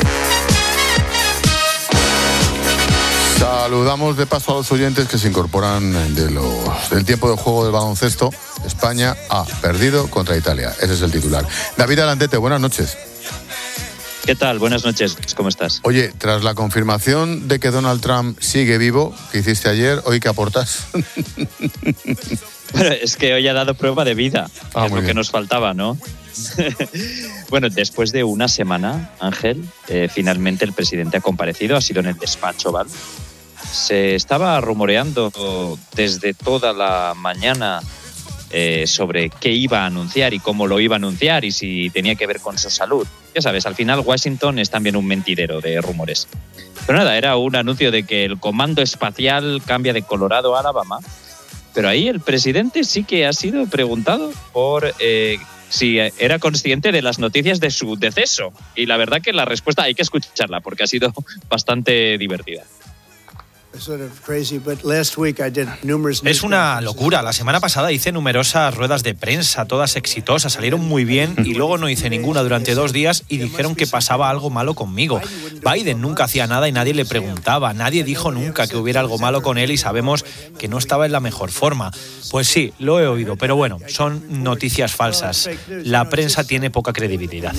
Saludamos de paso a los oyentes que se incorporan del tiempo de juego del baloncesto. España ha perdido contra Italia. Ese es el titular. David Alandete, buenas noches. ¿Qué tal? Buenas noches, ¿cómo estás? Oye, tras la confirmación de que Donald Trump sigue vivo, que hiciste ayer, ¿hoy qué aportas? Bueno, es que hoy ha dado prueba de vida, es lo bien. que nos faltaba, ¿no? Bueno, después de una semana, Ángel, finalmente el presidente ha comparecido, ha sido en el despacho Oval, Se estaba rumoreando desde toda la mañana sobre qué iba a anunciar y cómo lo iba a anunciar y si tenía que ver con su salud. Ya sabes, al final Washington es también un mentidero de rumores. Pero nada, era un anuncio de que el comando espacial cambia de Colorado a Alabama. Pero ahí el presidente sí que ha sido preguntado por si era consciente de las noticias de su deceso. Y la verdad que la respuesta hay que escucharla porque ha sido bastante divertida. Es una locura. La semana pasada hice numerosas ruedas de prensa, todas exitosas, salieron muy bien y luego no hice ninguna durante 2 días y dijeron que pasaba algo malo conmigo. Biden nunca hacía nada y nadie le preguntaba, nadie dijo nunca que hubiera algo malo con él y sabemos que no estaba en la mejor forma. Pues sí, lo he oído, pero bueno, son noticias falsas. La prensa tiene poca credibilidad.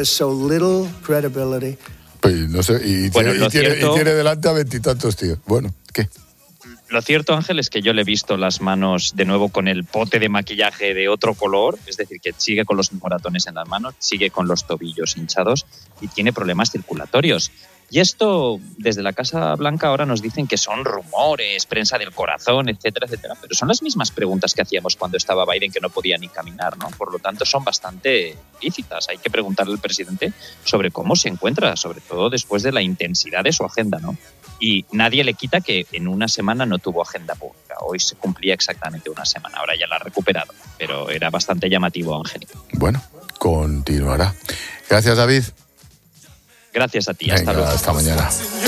Pues no sé, y tiene delante a 20 y tantos, tío. Bueno, ¿qué? Lo cierto, Ángel, es que yo le he visto las manos de nuevo con el pote de maquillaje de otro color, es decir, que sigue con los moratones en las manos, sigue con los tobillos hinchados y tiene problemas circulatorios. Y esto, desde la Casa Blanca ahora nos dicen que son rumores, prensa del corazón, etcétera, etcétera. Pero son las mismas preguntas que hacíamos cuando estaba Biden, que no podía ni caminar, ¿no? Por lo tanto, son bastante lícitas. Hay que preguntarle al presidente sobre cómo se encuentra, sobre todo después de la intensidad de su agenda, ¿no? Y nadie le quita que en una semana no tuvo agenda pública. Hoy se cumplía exactamente una semana. Ahora ya la ha recuperado. Pero era bastante llamativo, Ángel. Bueno, continuará. Gracias, David. Gracias a ti, hasta luego. Hasta mañana.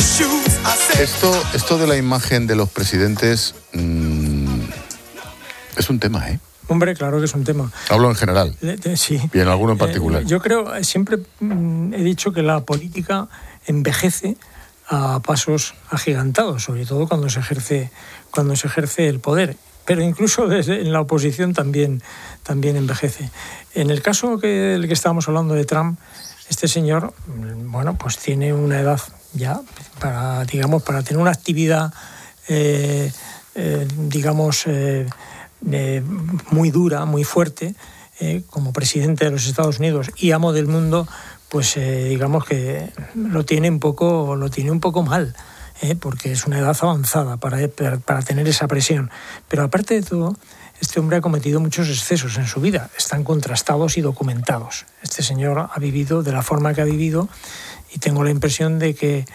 Esto de la imagen de los presidentes es un tema, ¿eh? Hombre, claro que es un tema. Hablo en general. Sí. Y en alguno en particular. Yo creo, siempre he dicho que la política envejece a pasos agigantados, sobre todo cuando se ejerce el poder. Pero incluso en la oposición también envejece. En el caso del que estábamos hablando de Trump, este señor, bueno, pues tiene una edad ya para tener una actividad, muy dura, muy fuerte, como presidente de los Estados Unidos y amo del mundo, pues digamos que lo tiene un poco mal, porque es una edad avanzada para tener esa presión. Pero aparte de todo, este hombre ha cometido muchos excesos en su vida, están contrastados y documentados. Este señor ha vivido de la forma que ha vivido y tengo la impresión de que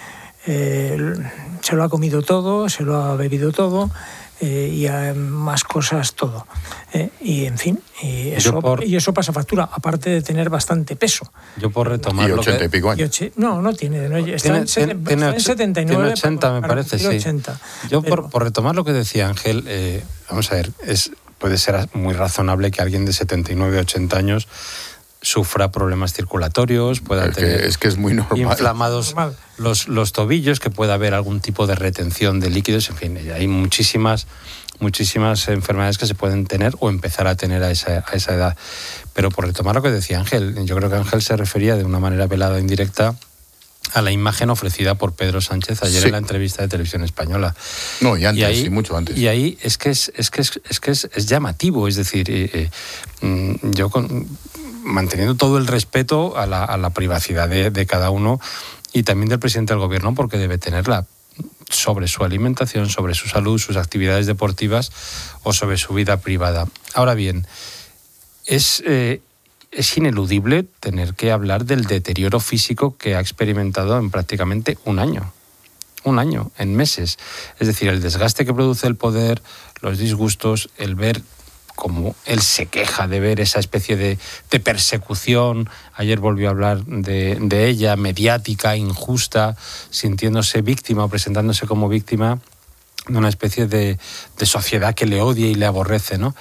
se lo ha comido todo, se lo ha bebido todo y más cosas todo. Y en fin, y eso pasa factura, aparte de tener bastante peso. Yo por retomar y 80 y pico años. No tiene. Está en 79. Tiene 80, me parece, sí. 80. Yo por retomar lo que decía Ángel, vamos a ver, puede ser muy razonable que alguien de 79, 80 años sufra problemas circulatorios, pueda tener es que es muy normal. Inflamados los tobillos, que pueda haber algún tipo de retención de líquidos, en fin, hay muchísimas enfermedades que se pueden tener o empezar a tener a esa edad. Pero por retomar lo que decía Ángel, yo creo que Ángel se refería de una manera velada e indirecta a la imagen ofrecida por Pedro Sánchez ayer en la entrevista de Televisión Española. No, y antes, y mucho antes. Y ahí es que es llamativo, es decir, yo manteniendo todo el respeto a la privacidad de cada uno y también del presidente del gobierno, porque debe tenerla, sobre su alimentación, sobre su salud, sus actividades deportivas o sobre su vida privada. Ahora bien, es ineludible tener que hablar del deterioro físico que ha experimentado en prácticamente un año, en meses. Es decir, el desgaste que produce el poder, los disgustos, el ver cómo él se queja de ver esa especie de persecución. Ayer volvió a hablar de ella, mediática, injusta, sintiéndose víctima o presentándose como víctima de una especie de sociedad que le odia y le aborrece, ¿no?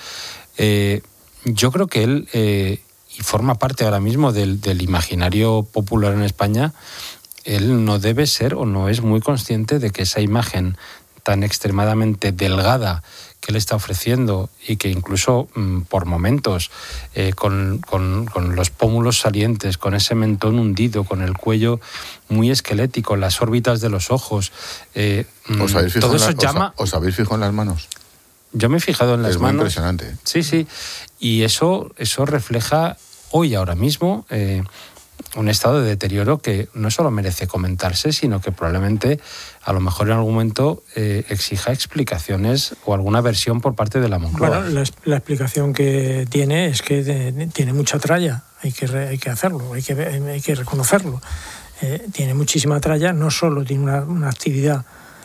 Yo creo que él, y forma parte ahora mismo del imaginario popular en España, él no debe ser o no es muy consciente de que esa imagen tan extremadamente delgada que él está ofreciendo y que incluso por momentos con los pómulos salientes, con ese mentón hundido, con el cuello muy esquelético, las órbitas de los ojos, todo eso llama... ¿Os habéis fijado en las manos? Yo me he fijado en las manos. Es muy impresionante. Sí. Y eso refleja hoy, ahora mismo, un estado de deterioro que no solo merece comentarse, sino que probablemente a lo mejor en algún momento exija explicaciones o alguna versión por parte de la Moncloa. Bueno, la explicación que tiene es que tiene mucha tralla, hay que hacerlo, hay que reconocerlo. Tiene muchísima tralla, no solo tiene una actividad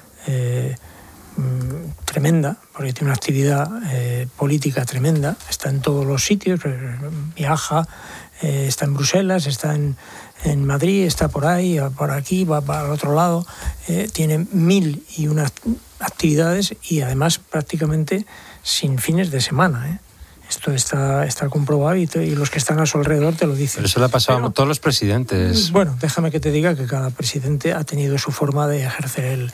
tremenda, porque tiene una actividad política tremenda, está en todos los sitios, viaja, está en Bruselas, está en Madrid, está por ahí, por aquí, va para el otro lado, tiene 1001 actividades y además prácticamente sin fines de semana, Esto está comprobado y los que están a su alrededor te lo dicen. Pero eso le ha pasado a todos los presidentes. Bueno, déjame que te diga que cada presidente ha tenido su forma de ejercer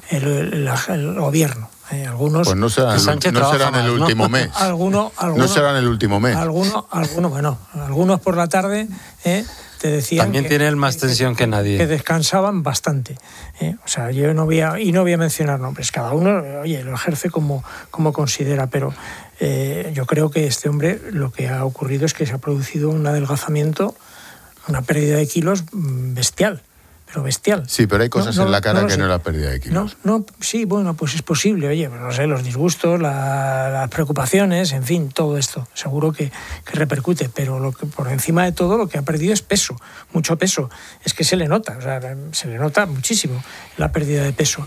el gobierno. Algunos pues no serán el último mes. No serán el último mes. Algunos por la tarde te decían también tiene él más tensión que nadie. Que descansaban bastante. O sea, yo no voy a mencionar nombres. Cada uno, lo ejerce como considera, pero yo creo que este hombre lo que ha ocurrido es que se ha producido un adelgazamiento, una pérdida de kilos bestial. Pero bestial. Sí, pero hay cosas en la cara que no es la pérdida de kilos. Sí, bueno, pues es posible. No sé, los disgustos, las preocupaciones, en fin, todo esto. Seguro que repercute, pero lo que por encima de todo lo que ha perdido es peso, mucho peso. Es que se le nota, se le nota muchísimo la pérdida de peso.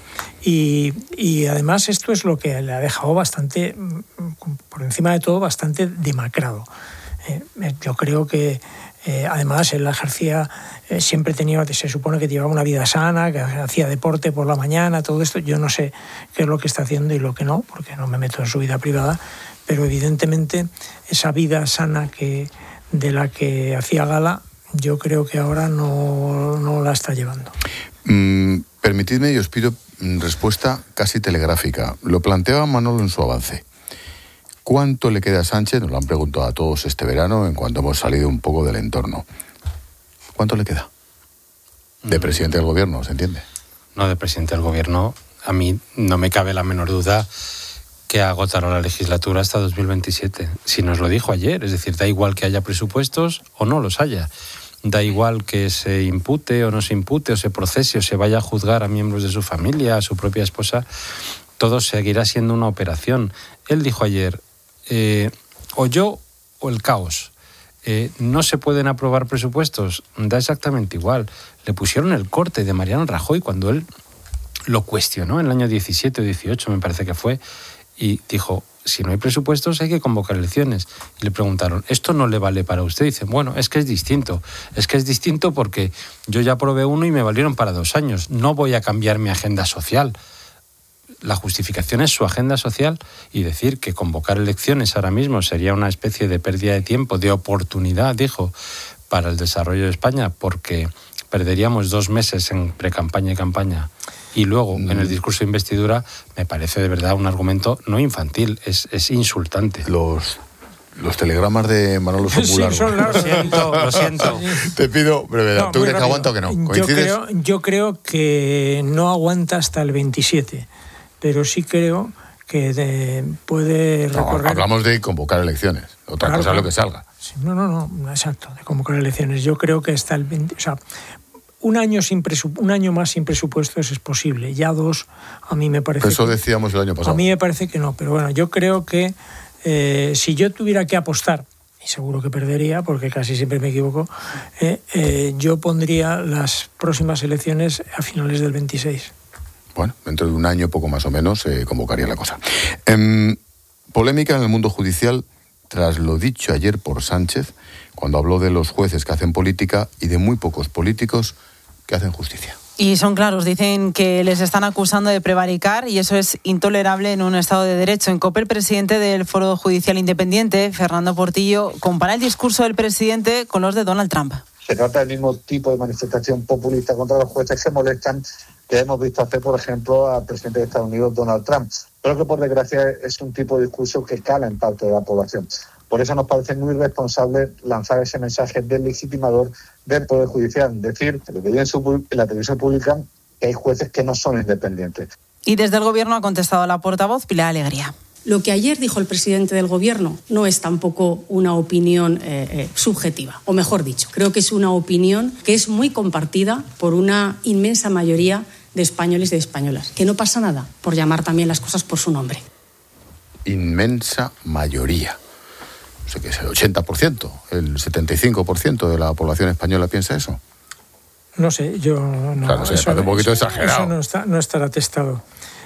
Y además esto es lo que le ha dejado bastante, por encima de todo, bastante demacrado. Yo creo que además él ejercía, siempre se supone que llevaba una vida sana, que hacía deporte por la mañana, todo esto. Yo no sé qué es lo que está haciendo y lo que no, porque no me meto en su vida privada, pero evidentemente esa vida sana de la que hacía gala, yo creo que ahora no la está llevando. Permitidme y os pido respuesta casi telegráfica. Lo planteaba Manolo en su avance. ¿Cuánto le queda a Sánchez? Nos lo han preguntado a todos este verano en cuanto hemos salido un poco del entorno. ¿Cuánto le queda? De presidente del gobierno, ¿se entiende? No, de presidente del gobierno, a mí no me cabe la menor duda que agotará la legislatura hasta 2027. Si nos lo dijo ayer, es decir, da igual que haya presupuestos o no los haya. Da igual que se impute o no se impute, o se procese o se vaya a juzgar a miembros de su familia, a su propia esposa, todo seguirá siendo una operación. Él dijo ayer, o yo o el caos. No se pueden aprobar presupuestos, da exactamente igual. Le pusieron el corte de Mariano Rajoy cuando él lo cuestionó en el año 17 o 18, me parece que fue, y dijo, si no hay presupuestos hay que convocar elecciones. Y le preguntaron, ¿esto no le vale para usted? Y dice, bueno, es que es distinto porque yo ya aprobé uno y me valieron para 2 años. No voy a cambiar mi agenda social. La justificación es su agenda social y decir que convocar elecciones ahora mismo sería una especie de pérdida de tiempo, de oportunidad, dijo, para el desarrollo de España, porque perderíamos 2 meses en precampaña y campaña. Y luego, en el discurso de investidura, me parece de verdad un argumento no infantil, es insultante. Los telegramas de Manolo son muy largos. Lo siento. Te pido brevedad. ¿Tú crees que aguanta o que no? ¿Coincides? Yo creo que no aguanta hasta el 27. Pero sí creo que puede recorrer... No, hablamos de convocar elecciones. Otra cosa es lo que salga. Sí, no, exacto, de convocar elecciones. Yo creo que hasta el 20... O sea, un año más sin presupuestos es posible. Ya 2, a mí me parece... Eso decíamos el año pasado. A mí me parece que no. Pero bueno, yo creo que si yo tuviera que apostar, y seguro que perdería, porque casi siempre me equivoco, yo pondría las próximas elecciones a finales del 26. Bueno, dentro de un año, poco más o menos, se convocaría la cosa. Polémica en el mundo judicial tras lo dicho ayer por Sánchez, cuando habló de los jueces que hacen política y de muy pocos políticos que hacen justicia. Y son claros, dicen que les están acusando de prevaricar y eso es intolerable en un Estado de Derecho. En COPE, el presidente del Foro Judicial Independiente, Fernando Portillo, compara el discurso del presidente con los de Donald Trump. Se trata del mismo tipo de manifestación populista contra los jueces que molestan que hemos visto hacer, por ejemplo, al presidente de Estados Unidos, Donald Trump. Pero que, por desgracia, es un tipo de discurso que cala en parte de la población. Por eso nos parece muy irresponsable lanzar ese mensaje deslegitimador del Poder Judicial. Decir, que lo que en la televisión pública, que hay jueces que no son independientes. Y desde el Gobierno ha contestado la portavoz Pilar Alegría. Lo que ayer dijo el presidente del Gobierno no es tampoco una opinión subjetiva, o mejor dicho, creo que es una opinión que es muy compartida por una inmensa mayoría de españoles y de españolas. Que no pasa nada por llamar también las cosas por su nombre. Inmensa mayoría. No sé qué es, el 80%, el 75% de la población española piensa eso. No sé, yo no. Claro, eso me parece un poquito exagerado. Eso no estará testado.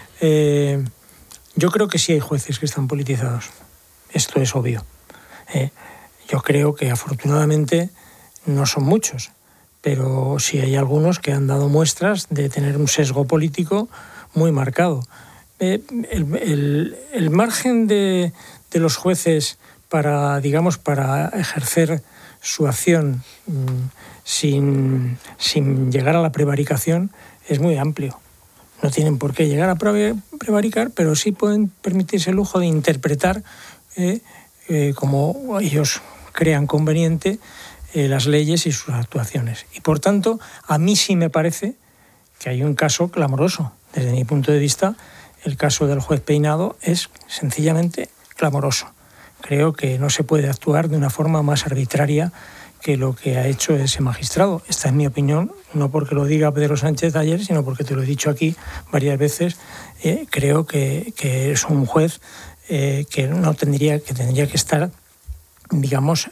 Yo creo que sí hay jueces que están politizados. Esto es obvio. Yo creo que afortunadamente no son muchos, pero sí hay algunos que han dado muestras de tener un sesgo político muy marcado. El margen de los jueces para ejercer su acción sin llegar a la prevaricación es muy amplio. No tienen por qué llegar a prevaricar, pero sí pueden permitirse el lujo de interpretar como ellos crean conveniente las leyes y sus actuaciones. Y por tanto, a mí sí me parece que hay un caso clamoroso. Desde mi punto de vista, el caso del juez Peinado es sencillamente clamoroso. Creo que no se puede actuar de una forma más arbitraria que lo que ha hecho ese magistrado. Esta es mi opinión, no porque lo diga Pedro Sánchez ayer, sino porque te lo he dicho aquí varias veces. Creo que es un juez que tendría que estar, digamos,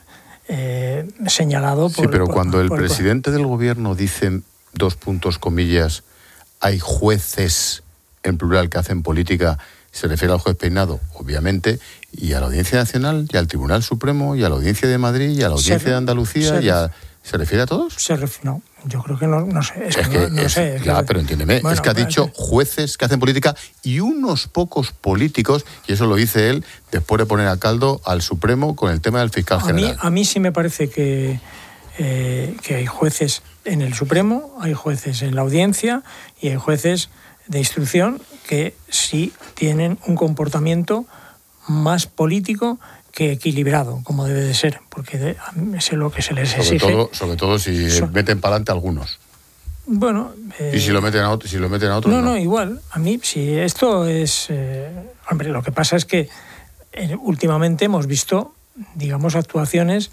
señalado por... Sí, pero cuando el presidente del Gobierno dice, comillas, hay jueces, en plural, que hacen política, se refiere al juez Peinado, obviamente, y a la Audiencia Nacional, y al Tribunal Supremo, y a la Audiencia de Madrid, y a la Audiencia de Andalucía, ¿se refiere a todos? No, yo creo que no sé. Pero entiéndeme, bueno, es que ha dicho jueces que hacen política y unos pocos políticos, y eso lo dice él, después de poner a caldo al Supremo con el tema del fiscal general. A mí sí me parece que hay jueces en el Supremo, hay jueces en la Audiencia y hay jueces de instrucción que sí tienen un comportamiento más político que equilibrado, como debe de ser, porque es lo que se les exige. Sobre todo si meten para adelante algunos. Bueno... y si lo meten a otros, No, igual. A mí, si esto es... hombre, lo que pasa es que últimamente hemos visto, digamos, actuaciones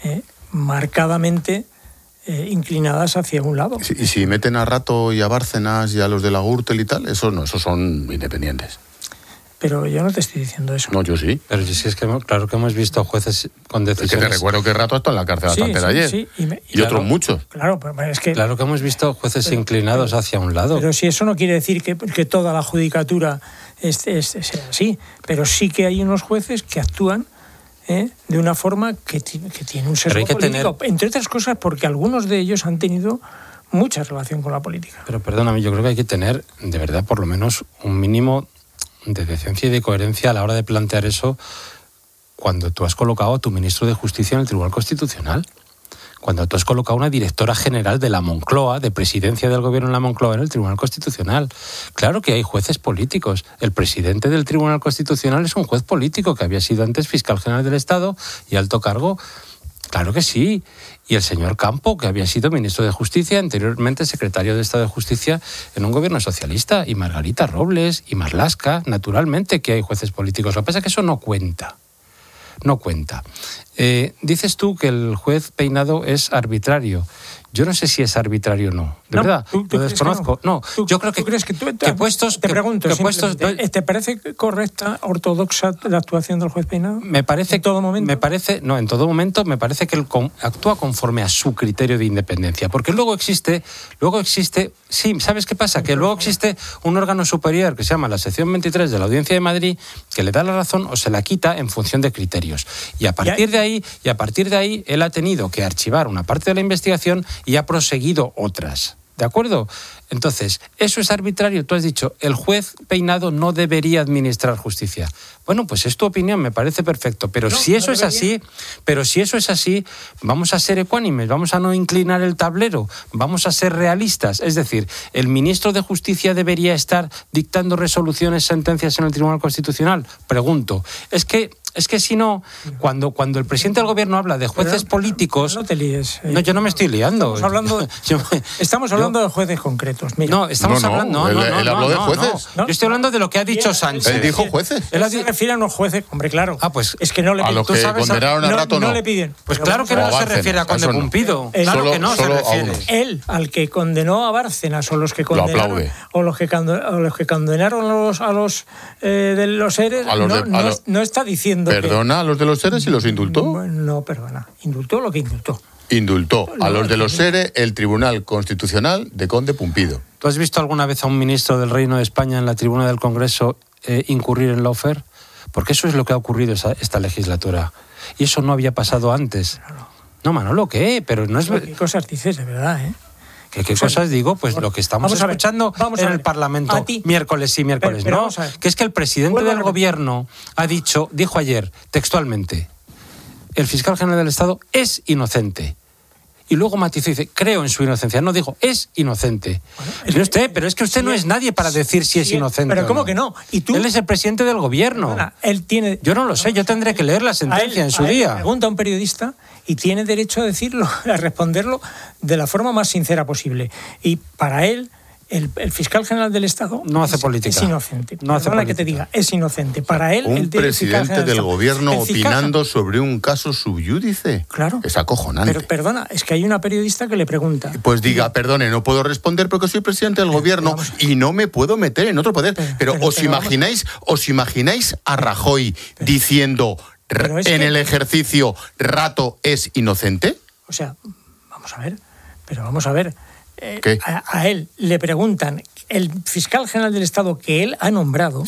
marcadamente inclinadas hacia un lado. Y si meten a Rato y a Bárcenas y a los de la Gürtel y tal, esos son independientes. Pero yo no te estoy diciendo eso. No, yo sí. Pero sí es que claro que hemos visto jueces con decisiones... Es que te recuerdo que Rato está en la cárcel hasta ayer. Sí, y otros muchos. Claro, pero es que... Claro que hemos visto jueces inclinados hacia un lado. Pero si eso no quiere decir que toda la judicatura sea así. Pero sí que hay unos jueces que actúan de una forma que tiene un sesgo político. Entre otras cosas porque algunos de ellos han tenido mucha relación con la política. Pero perdóname, yo creo que hay que tener, de verdad, por lo menos un mínimo de decencia y de coherencia a la hora de plantear eso cuando tú has colocado a tu ministro de Justicia en el Tribunal Constitucional, cuando tú has colocado a una directora general de la Moncloa, de presidencia del gobierno en la Moncloa, en el Tribunal Constitucional. Claro que hay jueces políticos. El presidente del Tribunal Constitucional es un juez político que había sido antes fiscal general del Estado y alto cargo. Claro que sí. Y el señor Campo, que había sido ministro de Justicia, anteriormente secretario de Estado de Justicia en un gobierno socialista, y Margarita Robles, y Marlaska, naturalmente que hay jueces políticos. Lo que pasa es que eso no cuenta. No cuenta. Dices tú que el juez Peinado es arbitrario. Yo no sé si es arbitrario o no. De verdad, lo desconozco. No, yo creo que... Te pregunto, ¿te parece correcta, ortodoxa la actuación del juez Peinado? Me parece... ¿En todo momento? En todo momento me parece que él actúa conforme a su criterio de independencia. Porque luego existe... Sí, ¿sabes qué pasa? Que luego existe un órgano superior que se llama la sección 23 de la Audiencia de Madrid que le da la razón o se la quita en función de criterios. Y a partir de ahí él ha tenido que archivar una parte de la investigación y ha proseguido otras. ¿De acuerdo? Entonces, eso es arbitrario. Tú has dicho, el juez Peinado no debería administrar justicia. Bueno, pues es tu opinión, me parece perfecto. Pero si eso es así, vamos a ser ecuánimes, vamos a no inclinar el tablero, vamos a ser realistas. Es decir, el ministro de Justicia debería estar dictando resoluciones, sentencias en el Tribunal Constitucional. Pregunto, es que si no, cuando el presidente del gobierno habla de jueces políticos... No te líes. No, yo no me estoy liando. Estamos hablando de jueces concretos. Mira. No, estamos hablando... Él habló de jueces. Yo estoy hablando de lo que ha dicho Sánchez. Él dijo jueces. Él refiere a unos jueces, hombre, claro. Pues es que no le a los que condenaron a Rato no le piden. Pues claro que no se refiere a Conde Pumpido. Claro que no se refiere. Él, al que condenó a Bárcenas o los que condenaron los que condenaron a los de los seres, no está diciendo ¿Perdona a los de los seres y los indultó? No, perdona. Indultó lo que indultó. Indultó a los de los seres el Tribunal Constitucional de Conde Pumpido. ¿Tú has visto alguna vez a un ministro del Reino de España en la tribuna del Congreso incurrir en lawfare? Porque eso es lo que ha ocurrido esta legislatura. Y eso no había pasado antes. No, Manolo, ¿qué? Pero no es... ¿Qué cosas dices, de verdad, ¿Qué cosas digo? Pues lo que estamos escuchando en el Parlamento miércoles sí, miércoles no. Que es que el presidente del Gobierno dijo ayer, textualmente, el fiscal general del Estado es inocente. Y luego matizó y dice, creo en su inocencia. No dijo, es inocente. Pero es que usted no es nadie para decir si es inocente. Pero ¿cómo que no? ¿Y tú? Él es el presidente del Gobierno. Él tiene... Yo no lo sé, yo tendré que leer la sentencia en su día. Pregunta a un periodista y tiene derecho a decirlo, a responderlo de la forma más sincera posible. Y para él, el fiscal general del Estado no hace política. Es inocente. No hace política. Que te diga, es inocente. Para él, un presidente del Gobierno opinando sobre un caso subyúdice. Claro. Es acojonante. Pero perdona, es que hay una periodista que le pregunta. Pues diga, perdone, no puedo responder porque soy presidente del Gobierno y no me puedo meter en otro poder. Pero ¿os imagináis a Rajoy diciendo en el ejercicio Rato es inocente? O sea, vamos a ver. A él le preguntan, el fiscal general del Estado que él ha nombrado,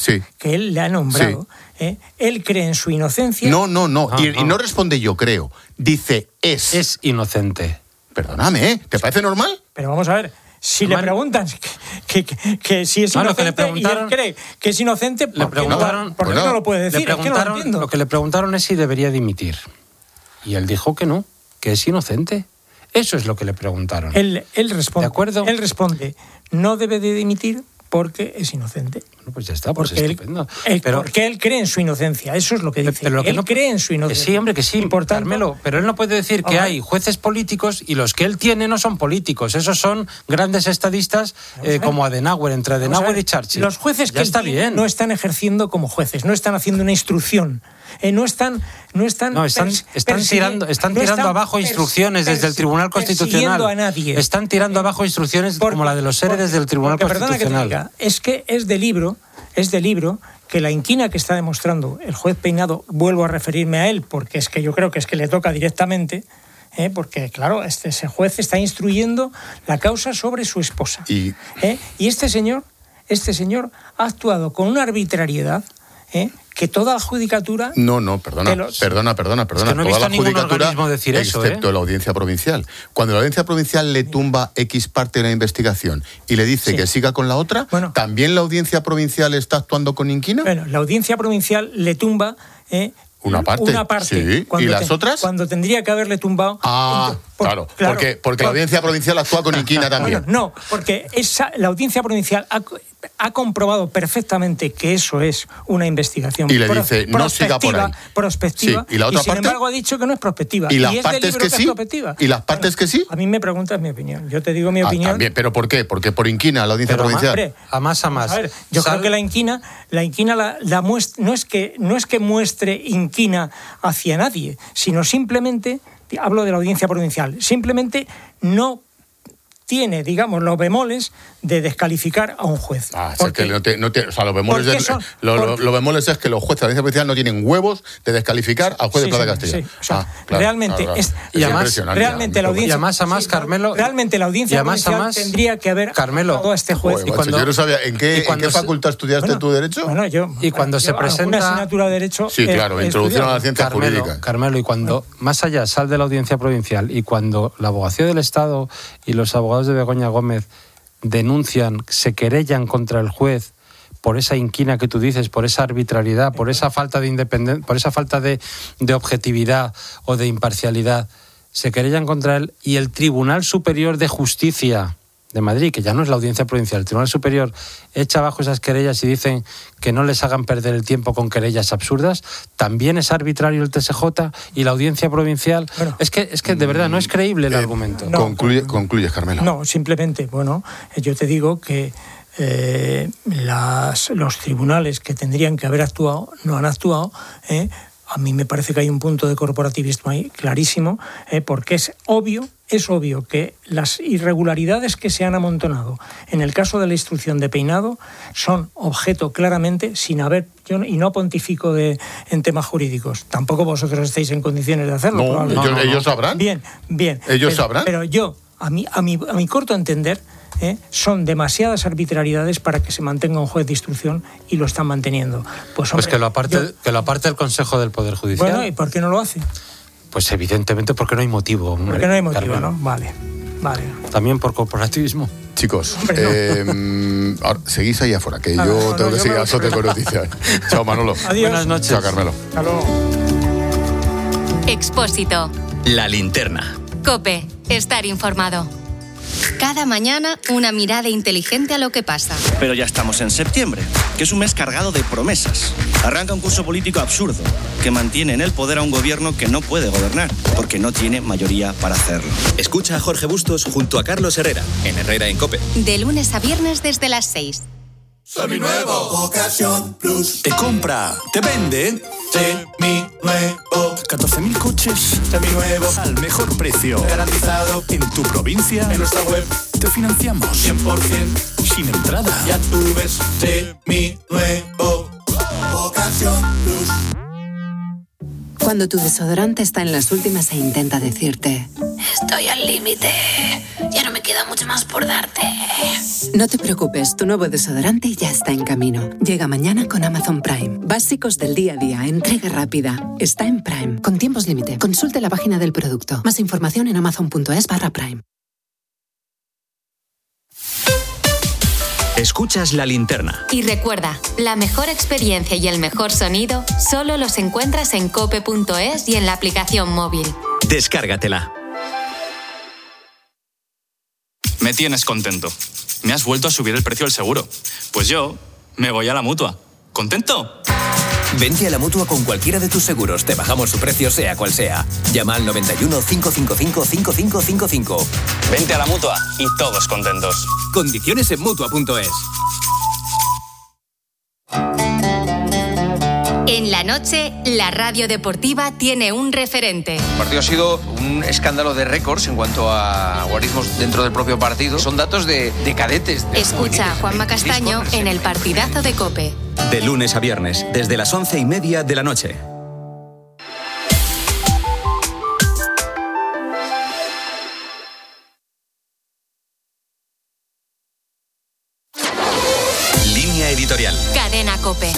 él cree en su inocencia. No. Y no responde yo creo, dice es. Es inocente. Perdóname, ¿te parece normal? Pero vamos a ver, si le preguntan que si es inocente y él cree que es inocente, ¿por qué no lo puede decir? Lo que le preguntaron es si debería dimitir. Y él dijo que no, que es inocente. Eso es lo que le preguntaron. Él responde. ¿De acuerdo? Él responde, no debe de dimitir porque es inocente. Bueno, pues ya está, pues estupendo. Porque él cree en su inocencia, eso es lo que dice. Pero él cree en su inocencia. Sí, hombre, que sí, Carmelo, pero él no puede decir que hay jueces políticos y los que él tiene no son políticos. Esos son grandes estadistas como Adenauer, entre Adenauer y Churchill. Los jueces que está bien. No están ejerciendo como jueces, no están haciendo una instrucción. Están tirando abajo instrucciones desde el Tribunal Constitucional. A nadie. Están tirando abajo instrucciones como la de los seres desde el Tribunal Constitucional. Perdona que te diga, es que es de libro que la inquina que está demostrando el juez Peinado, vuelvo a referirme a él, porque es que yo creo que es que le toca directamente, porque claro, ese juez está instruyendo la causa sobre su esposa. Y este señor ha actuado con una arbitrariedad, que toda la judicatura... Perdona. Es que no he toda visto la ningún judicatura, organismo decir eso, excepto la audiencia provincial. Cuando la audiencia provincial le tumba X parte de la investigación y le dice que siga con la otra, ¿también la audiencia provincial está actuando con inquina? Bueno, la audiencia provincial le tumba... Una parte. Sí. ¿Y las otras? Cuando tendría que haberle tumbado... Claro. Porque la audiencia provincial actúa con inquina también. No, porque la audiencia provincial ha comprobado perfectamente que eso es una investigación. Y le dice, no siga por ahí. Prospectiva. Sí. ¿Y la otra sin parte? embargo ha dicho que no es prospectiva. ¿Y las partes que sí? ¿Y las partes que sí? A mí me preguntas mi opinión. Yo te digo mi opinión. También, ¿pero por qué? Porque por inquina la audiencia provincial. Hombre, a más. A ver, yo creo que la inquina la muestra, no es que muestre inquina hacia nadie, sino simplemente, hablo de la audiencia provincial, simplemente no tiene, digamos, los bemoles de descalificar a un juez. Es que los bemoles es que los jueces de la audiencia provincial no tienen huevos de descalificar al juez de Plaza de Castilla. Realmente la audiencia... Y más, Carmelo... Realmente la audiencia provincial tendría que haber dado a este juez. Yo no sabía, ¿en qué facultad estudiaste tu derecho? Bueno, cuando se presenta... Una asignatura de derecho... Sí, claro, introducción a la ciencia jurídica. Carmelo, y cuando, más allá, sal de la audiencia provincial y cuando la abogacía del Estado y los abogados de Begoña Gómez denuncian, se querellan contra el juez por esa inquina que tú dices, por esa arbitrariedad, por esa falta de independencia, por esa falta de objetividad o de imparcialidad, se querellan contra él y el Tribunal Superior de Justicia de Madrid, que ya no es la Audiencia Provincial, el Tribunal Superior echa abajo esas querellas y dicen que no les hagan perder el tiempo con querellas absurdas, también es arbitrario el TSJ y la Audiencia Provincial. Bueno, es que de verdad no es creíble el argumento. No, concluye, Carmelo. No, simplemente, yo te digo que los tribunales que tendrían que haber actuado no han actuado. A mí me parece que hay un punto de corporativismo ahí clarísimo, porque es obvio que las irregularidades que se han amontonado en el caso de la instrucción de peinado son objeto claramente, y no pontifico en temas jurídicos. Tampoco vosotros estáis en condiciones de hacerlo. No. Ellos sabrán. Bien. Ellos sabrán. Pero yo, a mi corto entender, son demasiadas arbitrariedades para que se mantenga un juez de instrucción y lo están manteniendo. Pues que lo aparte el Consejo del Poder Judicial. Bueno, ¿y por qué no lo hace? Pues evidentemente porque no hay motivo. Porque no hay motivo, ¿no? Vale. También por corporativismo. Chicos, ahora, seguís ahí afuera, que yo tengo que seguir a Sote con noticias. Chao, Manolo. Adiós. Buenas noches. Chao, Carmelo. Hasta luego. Expósito. La linterna. COPE. Estar informado. Cada mañana una mirada inteligente a lo que pasa. Pero ya estamos en septiembre, que es un mes cargado de promesas. Arranca un curso político absurdo, que mantiene en el poder a un gobierno que no puede gobernar, porque no tiene mayoría para hacerlo. Escucha a Jorge Bustos junto a Carlos Herrera, en Herrera en COPE. De lunes a viernes desde las 6. Seminuevo, Ocasión Plus. Te compra, te vende. Seminuevo. 14.000 coches. Seminuevos. Al mejor precio. Garantizado. En tu provincia. En nuestra web. Te financiamos. 100%. Sin entrada. Ya tú ves. Seminuevo. Ocasión Plus. Cuando tu desodorante está en las últimas e intenta decirte: estoy al límite, ya no me queda mucho más por darte. No te preocupes, tu nuevo desodorante ya está en camino. Llega mañana con Amazon Prime. Básicos del día a día, entrega rápida. Está en Prime, con tiempos límite. Consulte la página del producto. Más información en amazon.es/Prime. Escuchas La Linterna. Y recuerda, la mejor experiencia y el mejor sonido solo los encuentras en cope.es y en la aplicación móvil. Descárgatela. Me tienes contento. Me has vuelto a subir el precio del seguro. Pues yo me voy a la Mutua. ¿Contento? Vente a la Mutua con cualquiera de tus seguros. Te bajamos su precio, sea cual sea. Llama al 91 555 5555. Vente a la Mutua y todos contentos. Condiciones en Mutua.es. En la noche, la radio deportiva tiene un referente. El partido ha sido un escándalo de récords en cuanto a guarismos dentro del propio partido. Son datos de cadetes. Escucha a Juanma Castaño en el partidazo de COPE. De lunes a viernes, desde las 11:30 de la noche. Línea editorial. Cadena COPE.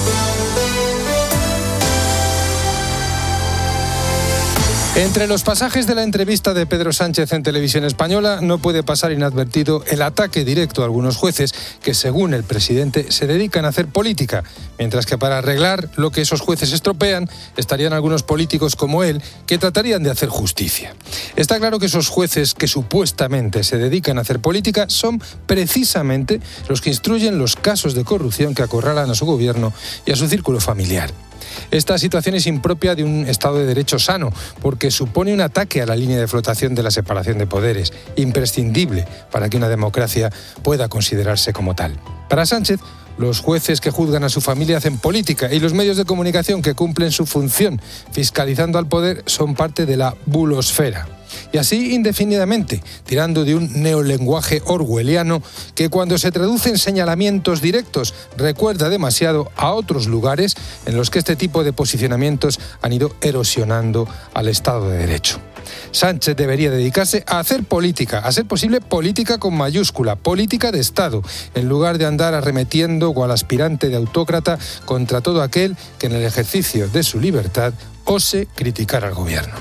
Entre los pasajes de la entrevista de Pedro Sánchez en Televisión Española no puede pasar inadvertido el ataque directo a algunos jueces que, según el presidente, se dedican a hacer política, mientras que para arreglar lo que esos jueces estropean estarían algunos políticos como él que tratarían de hacer justicia. Está claro que esos jueces que supuestamente se dedican a hacer política son precisamente los que instruyen los casos de corrupción que acorralan a su gobierno y a su círculo familiar. Esta situación es impropia de un Estado de Derecho sano, porque supone un ataque a la línea de flotación de la separación de poderes, imprescindible para que una democracia pueda considerarse como tal. Para Sánchez, los jueces que juzgan a su familia hacen política y los medios de comunicación que cumplen su función fiscalizando al poder son parte de la bulosfera. Y así indefinidamente, tirando de un neolenguaje orwelliano que cuando se traduce en señalamientos directos recuerda demasiado a otros lugares en los que este tipo de posicionamientos han ido erosionando al Estado de Derecho. Sánchez debería dedicarse a hacer política, a ser posible política con mayúscula, política de Estado, en lugar de andar arremetiendo cual aspirante de autócrata contra todo aquel que en el ejercicio de su libertad ose criticar al gobierno.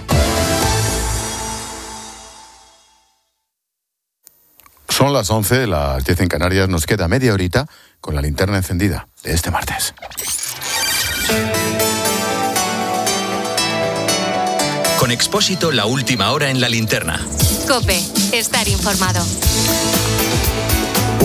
Son las 11, las 10 en Canarias. Nos queda media horita con la linterna encendida de este martes. Con Expósito, la última hora en la linterna. COPE. Estar informado.